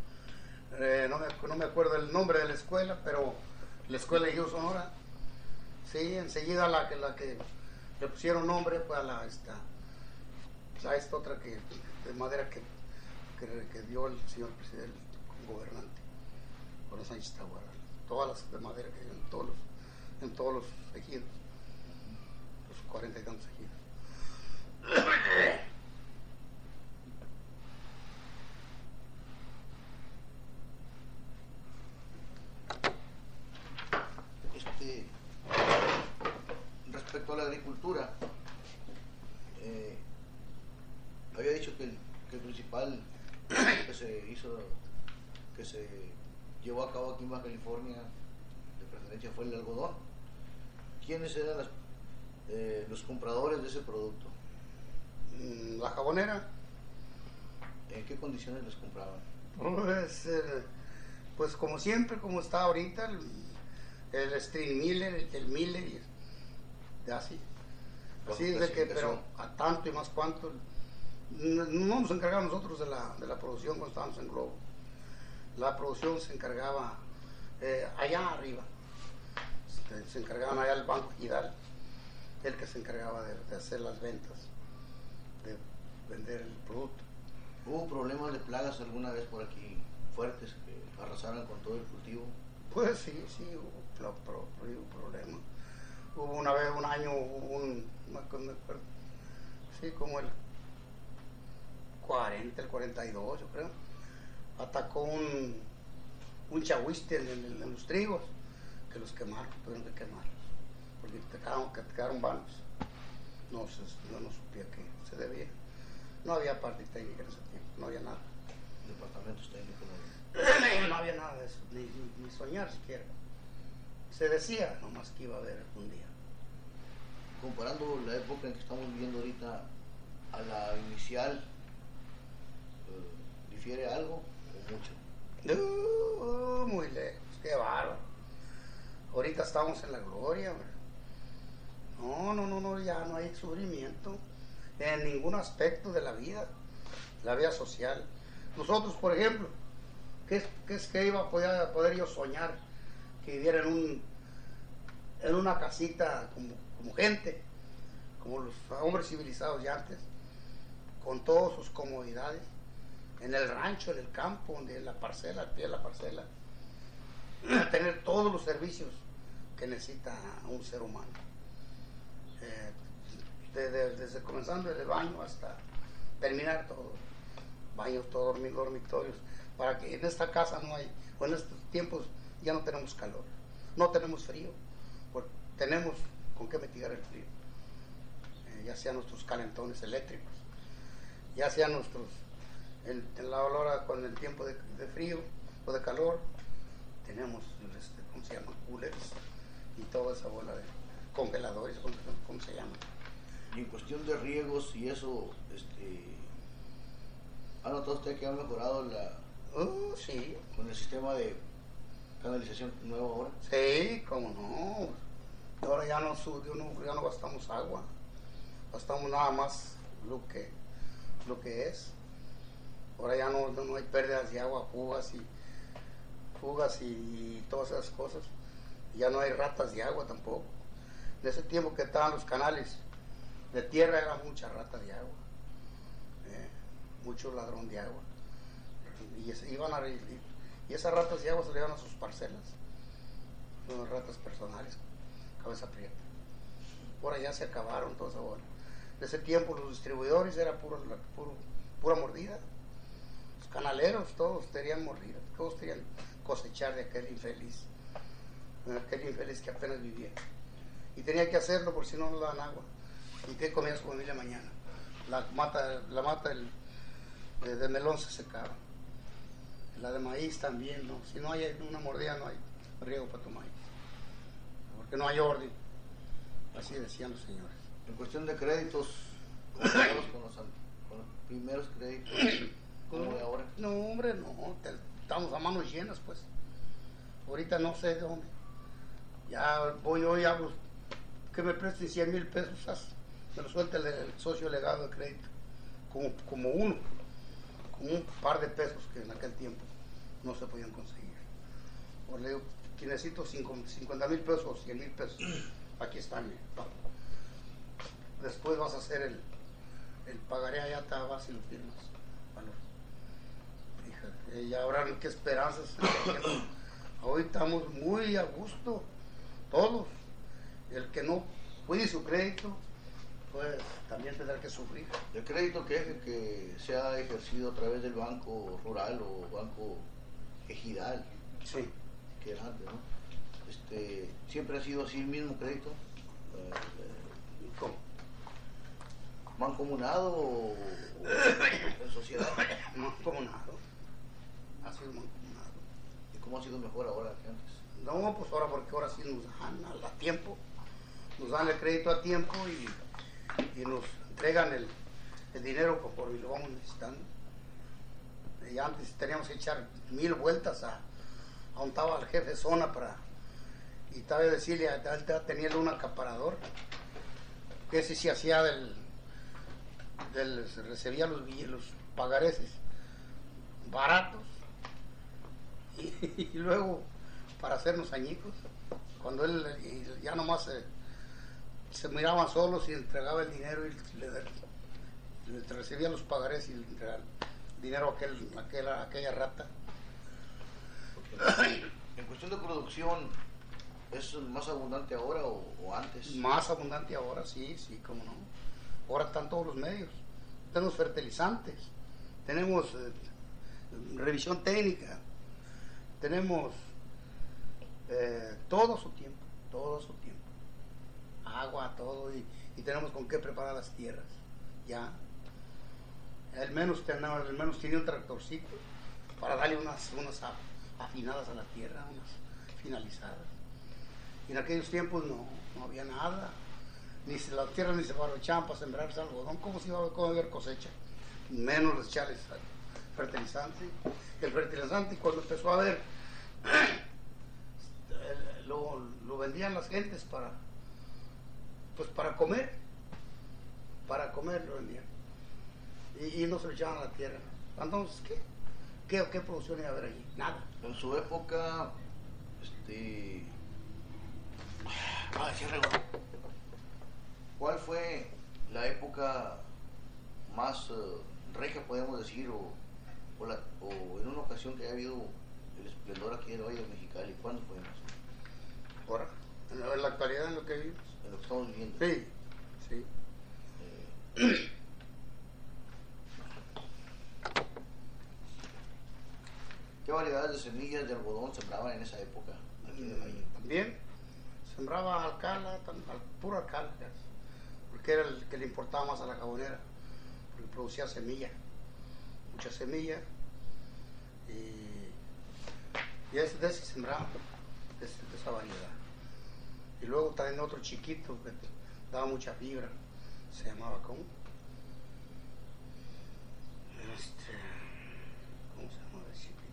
Speaker 2: No me acuerdo el nombre de la escuela, pero la escuela de Río Sonora, sí, enseguida la que le pusieron nombre fue a esta otra de madera que dio el señor presidente gobernante, con los Sánchez Tahuara. Todas las de madera que dio en todos los ejidos, los 40 y tantos ejidos.
Speaker 1: Respecto a la agricultura, había dicho que el principal que se llevó a cabo aquí en Baja California, de preferencia, fue el algodón. ¿Quiénes eran los compradores de ese producto?
Speaker 2: La jabonera.
Speaker 1: ¿En qué condiciones les compraban?
Speaker 2: Pues como siempre, como está ahorita, el String Miller, el Miller, y así. Así es de que, pero a tanto y más cuanto. No nos encargamos nosotros de la producción cuando estábamos en Globo. La producción se encargaba allá arriba. Se encargaban allá el Banco Gidal, el que se encargaba de hacer las ventas, de vender el producto.
Speaker 1: ¿Hubo problemas de plagas alguna vez por aquí fuertes que arrasaran con todo el cultivo?
Speaker 2: Pues sí, hubo problemas. Hubo una vez, un año, me acuerdo, sí, como el 40, el 42, yo creo, atacó un chahuiste en los trigos, que los quemaron, tuvieron que quemarlos, porque te quedaron vanos. Yo no supía que se debía. No había parte técnica en ese tiempo, no había nada.
Speaker 1: Departamentos técnicos
Speaker 2: no había nada de eso, ni soñar siquiera. Se decía nomás que iba a haber un día.
Speaker 1: Comparando la época en que estamos viviendo ahorita a la inicial, ¿difiere algo o mucho?
Speaker 2: Muy lejos, qué bárbaro. Ahorita estamos en la gloria, hombre. No, ya no hay sufrimiento en ningún aspecto de la vida social. Nosotros, por ejemplo, ¿qué iba a poder yo soñar? Que viviera en una casita como gente, como los hombres civilizados de antes, con todas sus comodidades, en el rancho, en el campo, en la parcela, al pie de la parcela, tener todos los servicios que necesita un ser humano. Desde comenzando desde el baño hasta terminar todo, baños, todos dormitorios, para que en esta casa no hay, o en estos tiempos ya no tenemos calor, no tenemos frío, porque tenemos con qué mitigar el frío, ya sean nuestros calentones eléctricos, ya sean nuestros, en la hora con el tiempo de frío o de calor, tenemos, ¿cómo se llama? Coolers y toda esa bola de congeladores, ¿cómo se llama?
Speaker 1: Y en cuestión de riegos y eso, ¿ha notado usted que ha mejorado
Speaker 2: sí,
Speaker 1: con el sistema de canalización nuevo ahora?
Speaker 2: Sí, cómo no. Ahora ya no gastamos agua, gastamos nada más lo que es. Ahora ya no hay pérdidas de agua, fugas y todas esas cosas. Ya no hay ratas de agua tampoco. En ese tiempo que estaban los canales de tierra, era mucha rata de agua, mucho ladrón de agua, y esas ratas de agua se le iban a sus parcelas, unas ratas personales, cabeza prieta. Ahora ya se acabaron todas ahora. En ese tiempo los distribuidores era pura mordida. Los canaleros todos querían morir, todos querían cosechar de aquel infeliz que apenas vivía. Y tenía que hacerlo porque si no le daban agua. ¿Y qué comía su familia mañana? La mata de melón se secaba. La de maíz también, ¿no? Si no hay una mordida, no hay riego para tu maíz. Porque no hay orden. Así decían los señores.
Speaker 1: En cuestión de créditos, comparados con los primeros créditos, ¿cómo de ahora?
Speaker 2: No, hombre, no. Estamos a manos llenas, pues. Ahorita no sé de dónde. Ya voy hoy a que me presten 100,000 pesos, me lo suelta el socio legado de crédito, como un par de pesos que en aquel tiempo no se podían conseguir. O le digo, que necesito 50,000 pesos o 100,000 pesos, aquí están. Después vas a hacer el pagaré, allá te vas y lo firmas. Bueno, fíjate, y ahora qué esperanzas. Hoy estamos muy a gusto, todos. El que no cuide su crédito, pues también tendrá que sufrir.
Speaker 1: El crédito que se ha ejercido a través del Banco Rural o Banco Ejidal,
Speaker 2: Sí.
Speaker 1: que era antes, ¿no? Siempre ha sido así el mismo crédito.
Speaker 2: ¿Cómo?
Speaker 1: ¿Mancomunado o en sociedad?
Speaker 2: Mancomunado. Ha sido mancomunado.
Speaker 1: ¿Y cómo ha sido mejor ahora que antes?
Speaker 2: No, pues ahora porque ahora sí nos dan a tiempo. Nos dan el crédito a tiempo y nos entregan el dinero conforme lo vamos necesitando. Y antes teníamos que echar 1000 vueltas a donde estaba el jefe de zona y estaba a decirle, tenía un acaparador, que ese sí hacía recibía los pagareces baratos y luego para hacernos añicos, cuando él ya nomás se miraban solos y entregaba el dinero y le recibía los pagarés y le entregaba el dinero a aquella rata.
Speaker 1: En cuestión de producción, ¿es más abundante ahora o antes?
Speaker 2: Más abundante ahora, sí, cómo no. Ahora están todos los medios. Tenemos fertilizantes, tenemos revisión técnica, tenemos todo su tiempo. Agua, todo, y tenemos con qué preparar las tierras. Ya. Al menos tenía un tractorcito para darle unas afinadas a la tierra, unas finalizadas. Y en aquellos tiempos no había nada. Ni las tierras ni se barrochaban para sembrarse algodón. ¿Cómo se iba a haber cosecha? Menos los echarles fertilizante. El fertilizante, cuando empezó a haber, lo vendían las gentes para comer. Para comer lo vendían. Y no se lo echaban a la tierra. Entonces, ¿qué producción iba a haber allí? Nada.
Speaker 1: En su época, ¿cuál fue la época más regia, podemos decir, o en una ocasión que haya habido el esplendor aquí en el Valle de Mexicali? ¿Cuándo fue más?
Speaker 2: Ahora, en la actualidad, en lo que vivimos.
Speaker 1: En lo que estamos viviendo.
Speaker 2: Sí.
Speaker 1: ¿Qué variedades de semillas de algodón sembraban en esa época aquí en el Valle?
Speaker 2: También sembraba alcala, puro alcala, porque era el que le importaba más a la jabonera, porque producía semilla, mucha semilla, y de ese sembraba, de esa variedad. Y luego también otro chiquito que daba mucha fibra, se llamaba ¿cómo? ¿Cómo se llamaba ese chiquito?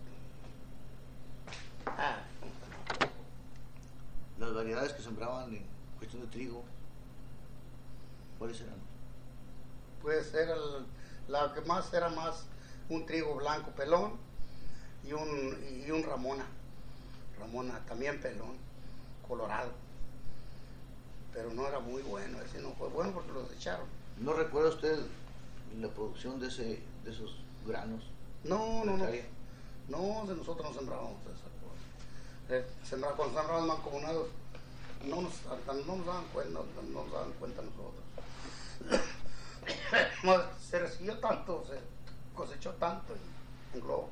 Speaker 2: ¿Cómo se llamaba?
Speaker 1: Las variedades que sembraban en cuestión de trigo, ¿cuáles eran?
Speaker 2: Pues era la que más era más un trigo blanco pelón y un Ramona también pelón, colorado, pero no era muy bueno, ese no fue bueno porque lo desecharon.
Speaker 1: ¿No recuerda usted la producción de esos granos?
Speaker 2: No, no, no.
Speaker 1: Italia.
Speaker 2: No, de nosotros no sembrábamos esa cosa. Cuando sembraban mancomunados, no nos daban cuenta, no nos daban cuenta nosotros. No, se recibió tanto, se cosechó tanto en globo.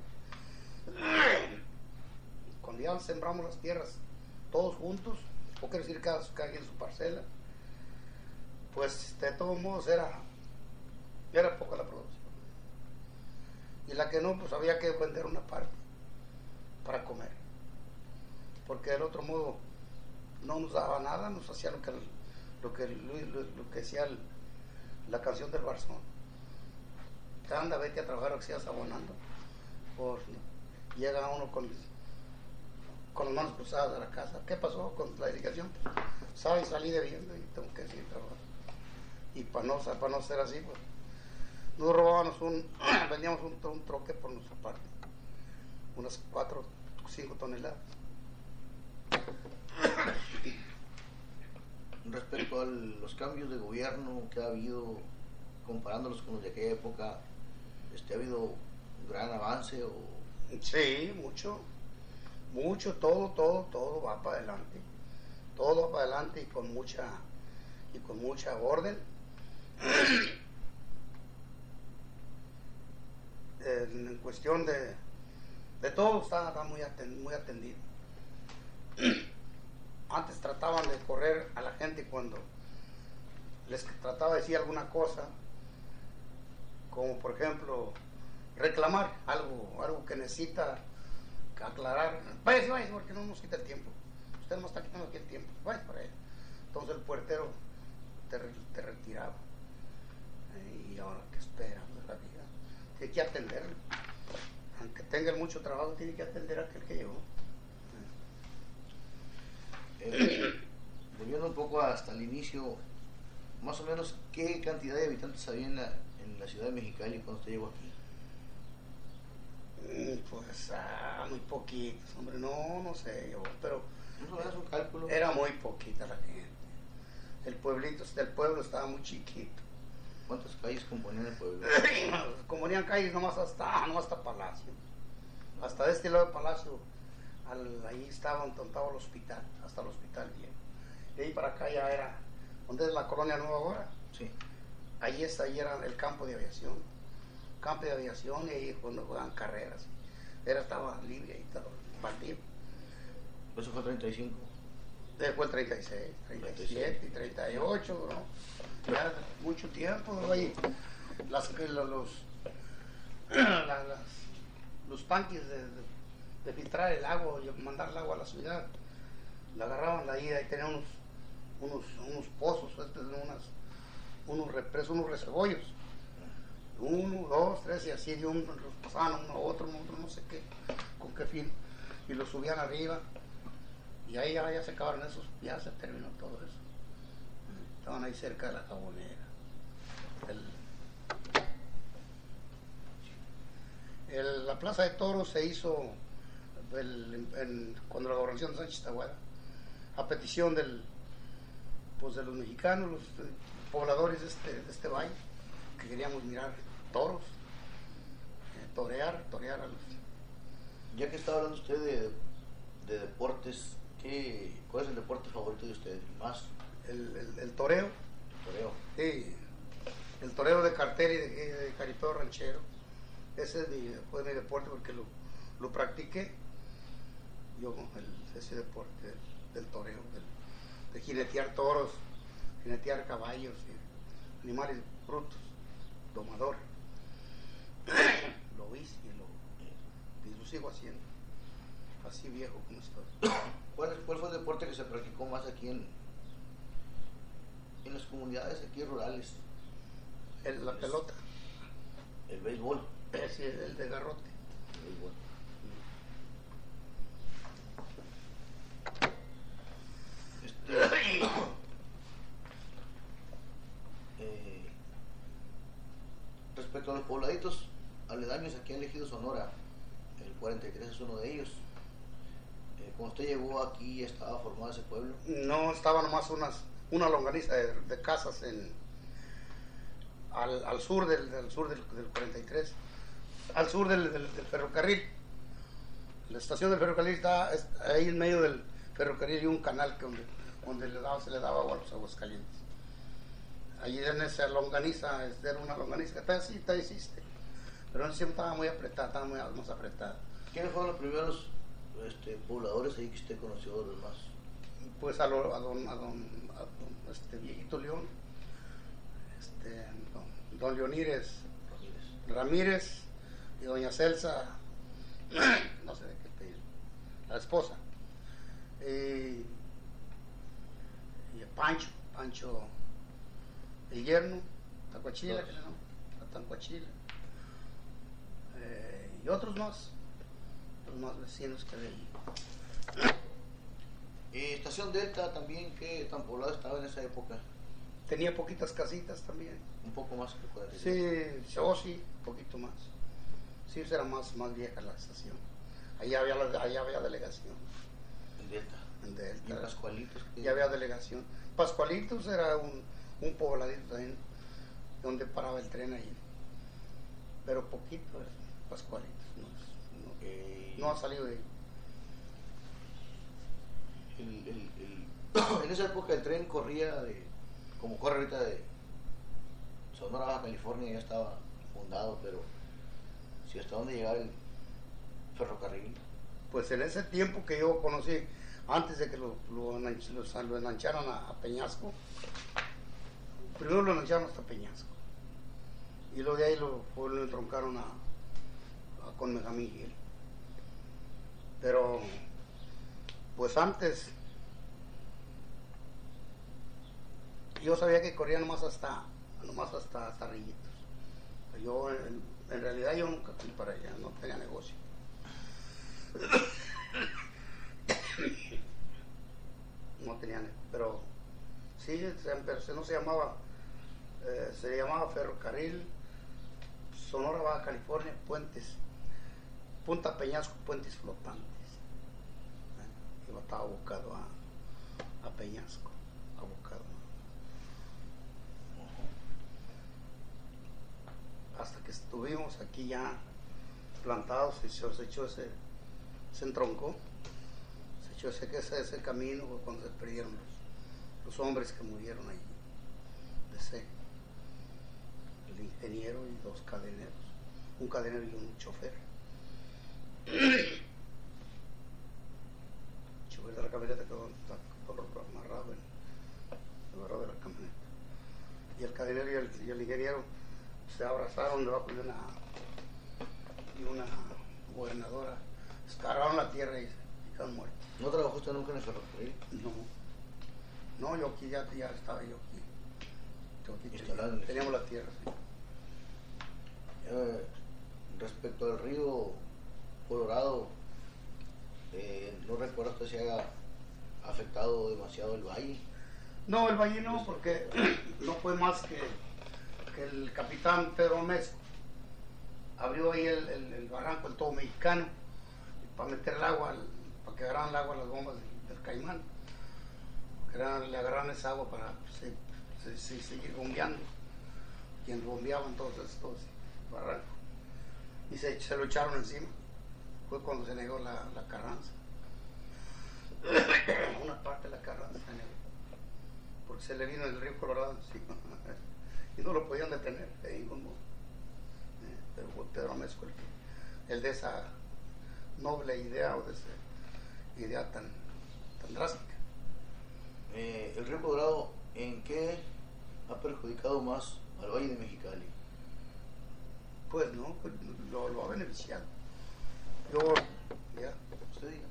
Speaker 2: Cuando ya sembramos las tierras todos juntos, o quiere decir cada quien en su parcela, pues de todos modos era poca la producción. Y la que no, pues había que vender una parte para comer, porque del otro modo no nos daba nada, nos hacía lo que decía la canción del Barzón: anda, vete a trabajar, que sigas abonando. Pues llega uno con las manos cruzadas a la casa. ¿Qué pasó con la irrigación? Pues, salí debiendo y tengo que seguir trabajando. Y para no ser así, pues nos robábamos vendíamos un troque por nuestra parte, unas 4 o 5 toneladas.
Speaker 1: Respecto a los cambios de gobierno que ha habido, comparándolos con los de aquella época, ¿ha habido un gran avance?
Speaker 2: Sí, mucho, todo va para adelante. Todo va para adelante y con mucha orden. En cuestión de todo está muy atendido. Antes trataban de correr a la gente cuando les trataba de decir alguna cosa, como por ejemplo reclamar algo que necesita aclarar. Váyase, porque no nos quita el tiempo. Usted no está quitando aquí el tiempo. Váyase para allá. Entonces el puertero te retiraba. Y ahora, ¿qué esperas de la vida? Tiene que atenderlo. Aunque tenga mucho trabajo, tiene que atender a aquel que llegó.
Speaker 1: Volviendo un poco hasta el inicio, más o menos, ¿qué cantidad de habitantes había en la ciudad de Mexicali cuando usted llegó aquí?
Speaker 2: Pues muy poquitos, hombre, no sé yo, pero
Speaker 1: ¿No sabes un cálculo?
Speaker 2: era muy poquita la gente. El pueblo estaba muy chiquito.
Speaker 1: ¿Cuántas calles componían el pueblo?
Speaker 2: Componían calles nomás hasta Palacio. Hasta de este lado del Palacio, ahí estaba el hospital, hasta el hospital viejo. Y ahí para acá ya era, ¿dónde es la colonia nueva ahora?
Speaker 1: Sí.
Speaker 2: Ahí era el campo de aviación. Y ahí cuando jugaban carreras. Estaba libre ahí, todo baldío.
Speaker 1: Eso fue 35.
Speaker 2: Después el 36, 37 y 38, ¿no? Ya mucho tiempo, ¿no? Ahí los tanques de filtrar el agua y mandar el agua a la ciudad, la agarraban ahí tenían unos pozos, unos represos, unos reservorios. 1, 2, 3 y así los pasaban uno a otro, no sé qué, con qué fin, y los subían arriba, y ahí ya se acabaron esos, ya se terminó todo eso. Estaban ahí cerca de la Jabonera. La Plaza de Toros se hizo cuando la gobernación de Sánchez Tahuada, a petición de los mexicanos, los pobladores de este valle, que queríamos mirar toros, torear a los...
Speaker 1: Ya que estaba hablando usted de deportes, ¿cuál es el deporte favorito de usted? ¿Más?
Speaker 2: El toreo.
Speaker 1: Toreo.
Speaker 2: Sí, el toreo de cartel y de caripeo ranchero. Ese fue mi deporte porque lo practiqué. Yo, ese deporte del toreo, de jinetear toros, jinetear caballos, animales brutos, domador. Lo hice y lo sigo haciendo, así viejo como estoy.
Speaker 1: ¿Cuál fue el deporte que se practicó más aquí en las comunidades aquí rurales?
Speaker 2: La pelota.
Speaker 1: El béisbol.
Speaker 2: Sí, el de garrote.
Speaker 1: El béisbol. Respecto a los pobladitos aledaños aquí en Ejido Sonora, el 43 es uno de ellos. Cuando usted llegó aquí, ¿estaba formado ese pueblo?
Speaker 2: No, estaba nomás una longaniza de casas al sur del 43. al sur del ferrocarril. La estación del ferrocarril está ahí en medio del ferrocarril y un canal donde se le daba agua a los Aguascalientes. Allí en esa longaniza, era una longaniza que todavía existe, pero en ese tiempo estaba muy apretada, estaba más apretada.
Speaker 1: ¿Quiénes fueron los primeros pobladores ahí que usted conoció de los más?
Speaker 2: Pues a don viejito León, don Leoníres Ramírez y doña Celsa, no sé de qué pedir, la esposa, y Pancho, el yerno, Tacuachila, Tacuachila, y otros más vecinos que había allí.
Speaker 1: Estación Delta también, ¿qué tan poblada estaba en esa época?
Speaker 2: Tenía poquitas casitas también.
Speaker 1: Un poco más que puede
Speaker 2: Sí, sí, un poquito más. Sí, era más vieja la estación. Allá había delegación.
Speaker 1: En Delta.
Speaker 2: En Delta.
Speaker 1: ¿Y en Pascualitos?
Speaker 2: Ya había delegación. Pascualitos era un pobladito también, donde paraba el tren ahí. Pero poquito, Pascualitos. No ha salido de ahí.
Speaker 1: En esa época el tren corría como corre ahorita de Sonora, Baja California, ya estaba fundado, pero si hasta dónde llegaba el ferrocarril.
Speaker 2: Pues en ese tiempo que yo conocí, antes de que lo engancharan a Peñasco, primero lo engancharon hasta Peñasco, y luego de ahí lo entroncaron con Mejamín. Pero pues antes yo sabía que corría nomás hasta Rillitos. Yo en realidad yo nunca fui para allá, no tenía negocio. No tenía negocio, pero sí, no se llamaba, se llamaba Ferrocarril Sonora, Baja California, Punta Peñasco, Puentes Flotantes. Yo estaba abocado a Peñasco, abocado. Hasta que estuvimos aquí ya plantados, se entroncó, se echó ese camino cuando se perdieron los hombres que murieron allí. El ingeniero y dos cadeneros, un cadenero y un chofer. El chofer de la camioneta quedó amarrado de la camioneta. Y el cadenero y el ingeniero se abrazaron debajo de una gobernadora, escarraron la tierra y quedaron muertos.
Speaker 1: ¿No trabajó usted nunca en el ferrocarril?
Speaker 2: No, yo aquí ya estaba yo aquí. Teníamos la tierra, sí.
Speaker 1: Respecto al río Colorado, ¿no recuerdo que se haya afectado demasiado el valle?
Speaker 2: No, el valle no, porque no fue más que el capitán Pedro Mezco abrió ahí el barranco, el todo mexicano, para meter el agua, para que agarraran el agua las bombas del Caimán, le agarraran esa agua para seguir bombeando. Quien bombeaba entonces todo ese barranco, y se lo echaron encima. Fue cuando se negó la Carranza. Una parte de la Carranza se negó, porque se le vino el río Colorado encima y no lo podían detener de ningún modo. Pero fue Pedro Mezco el de esa noble idea, o de esa idea tan drástica.
Speaker 1: El río Colorado, ¿en qué ha perjudicado más al Valle de Mexicali?
Speaker 2: Pues no, pues lo ha beneficiado. Usted diga.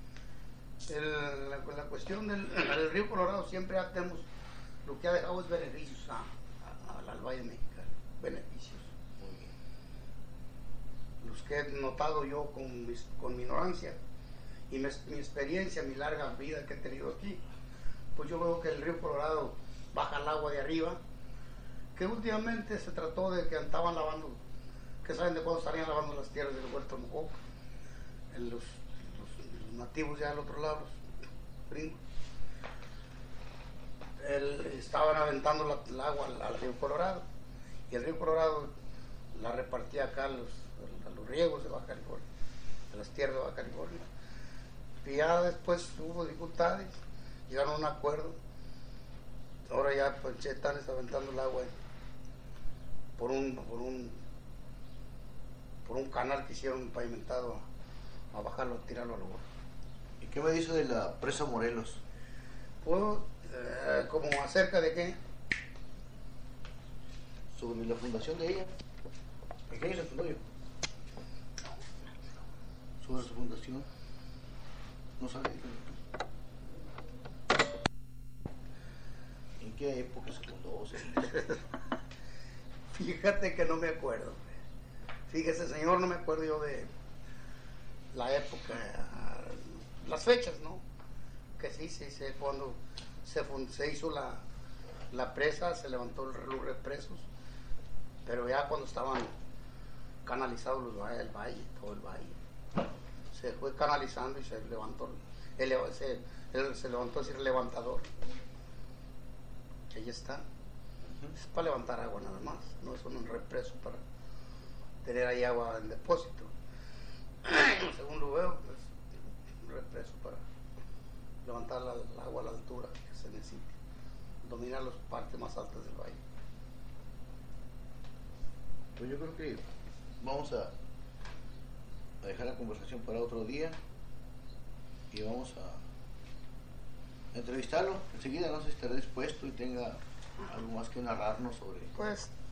Speaker 2: La cuestión del río Colorado siempre tenemos, lo que ha dejado es beneficios al Valle de Mexicali, beneficios.
Speaker 1: Muy bien.
Speaker 2: Los que he notado yo con mi ignorancia y mi experiencia, mi larga vida que he tenido aquí, pues yo veo que el río Colorado baja el agua de arriba, que últimamente se trató de que estaban lavando, que saben de cuándo estarían lavando las tierras del Huerto Mojoca, los nativos ya del otro lado, los gringos, estaban aventando el agua al río Colorado, y el río Colorado la repartía acá a los riegos de Baja California, a las tierras de Baja California. Y ya después hubo dificultades, llegaron a un acuerdo. Ahora ya pues están aventando el agua por un canal que hicieron pavimentado a bajarlo, a tirarlo al agua.
Speaker 1: ¿Y qué me dice de la presa Morelos?
Speaker 2: Pues, como acerca de qué.
Speaker 1: Sobre la fundación de ella. ¿En qué año se fundó yo? Sobre su fundación. No sabe. ¿En qué época se fundó?
Speaker 2: Fíjate que no me acuerdo. Fíjese, señor, no me acuerdo yo de la época, las fechas, ¿no? Que sí, cuando se hizo la presa, se levantó el reloj de presos, pero ya cuando estaban canalizados el valle, todo el valle, se fue canalizando y se levantó, se levantó así el levantador. Ahí está. Es para levantar agua nada más, no es un represo para tener ahí agua en depósito. Según lo veo, pues un represo para levantar el agua a la altura que se necesite, dominar las partes más altas del valle.
Speaker 1: Pues yo creo que vamos a dejar la conversación para otro día y vamos a entrevistarlo enseguida. No sé si estará dispuesto y tenga algo más que narrarnos sobre.
Speaker 2: Pues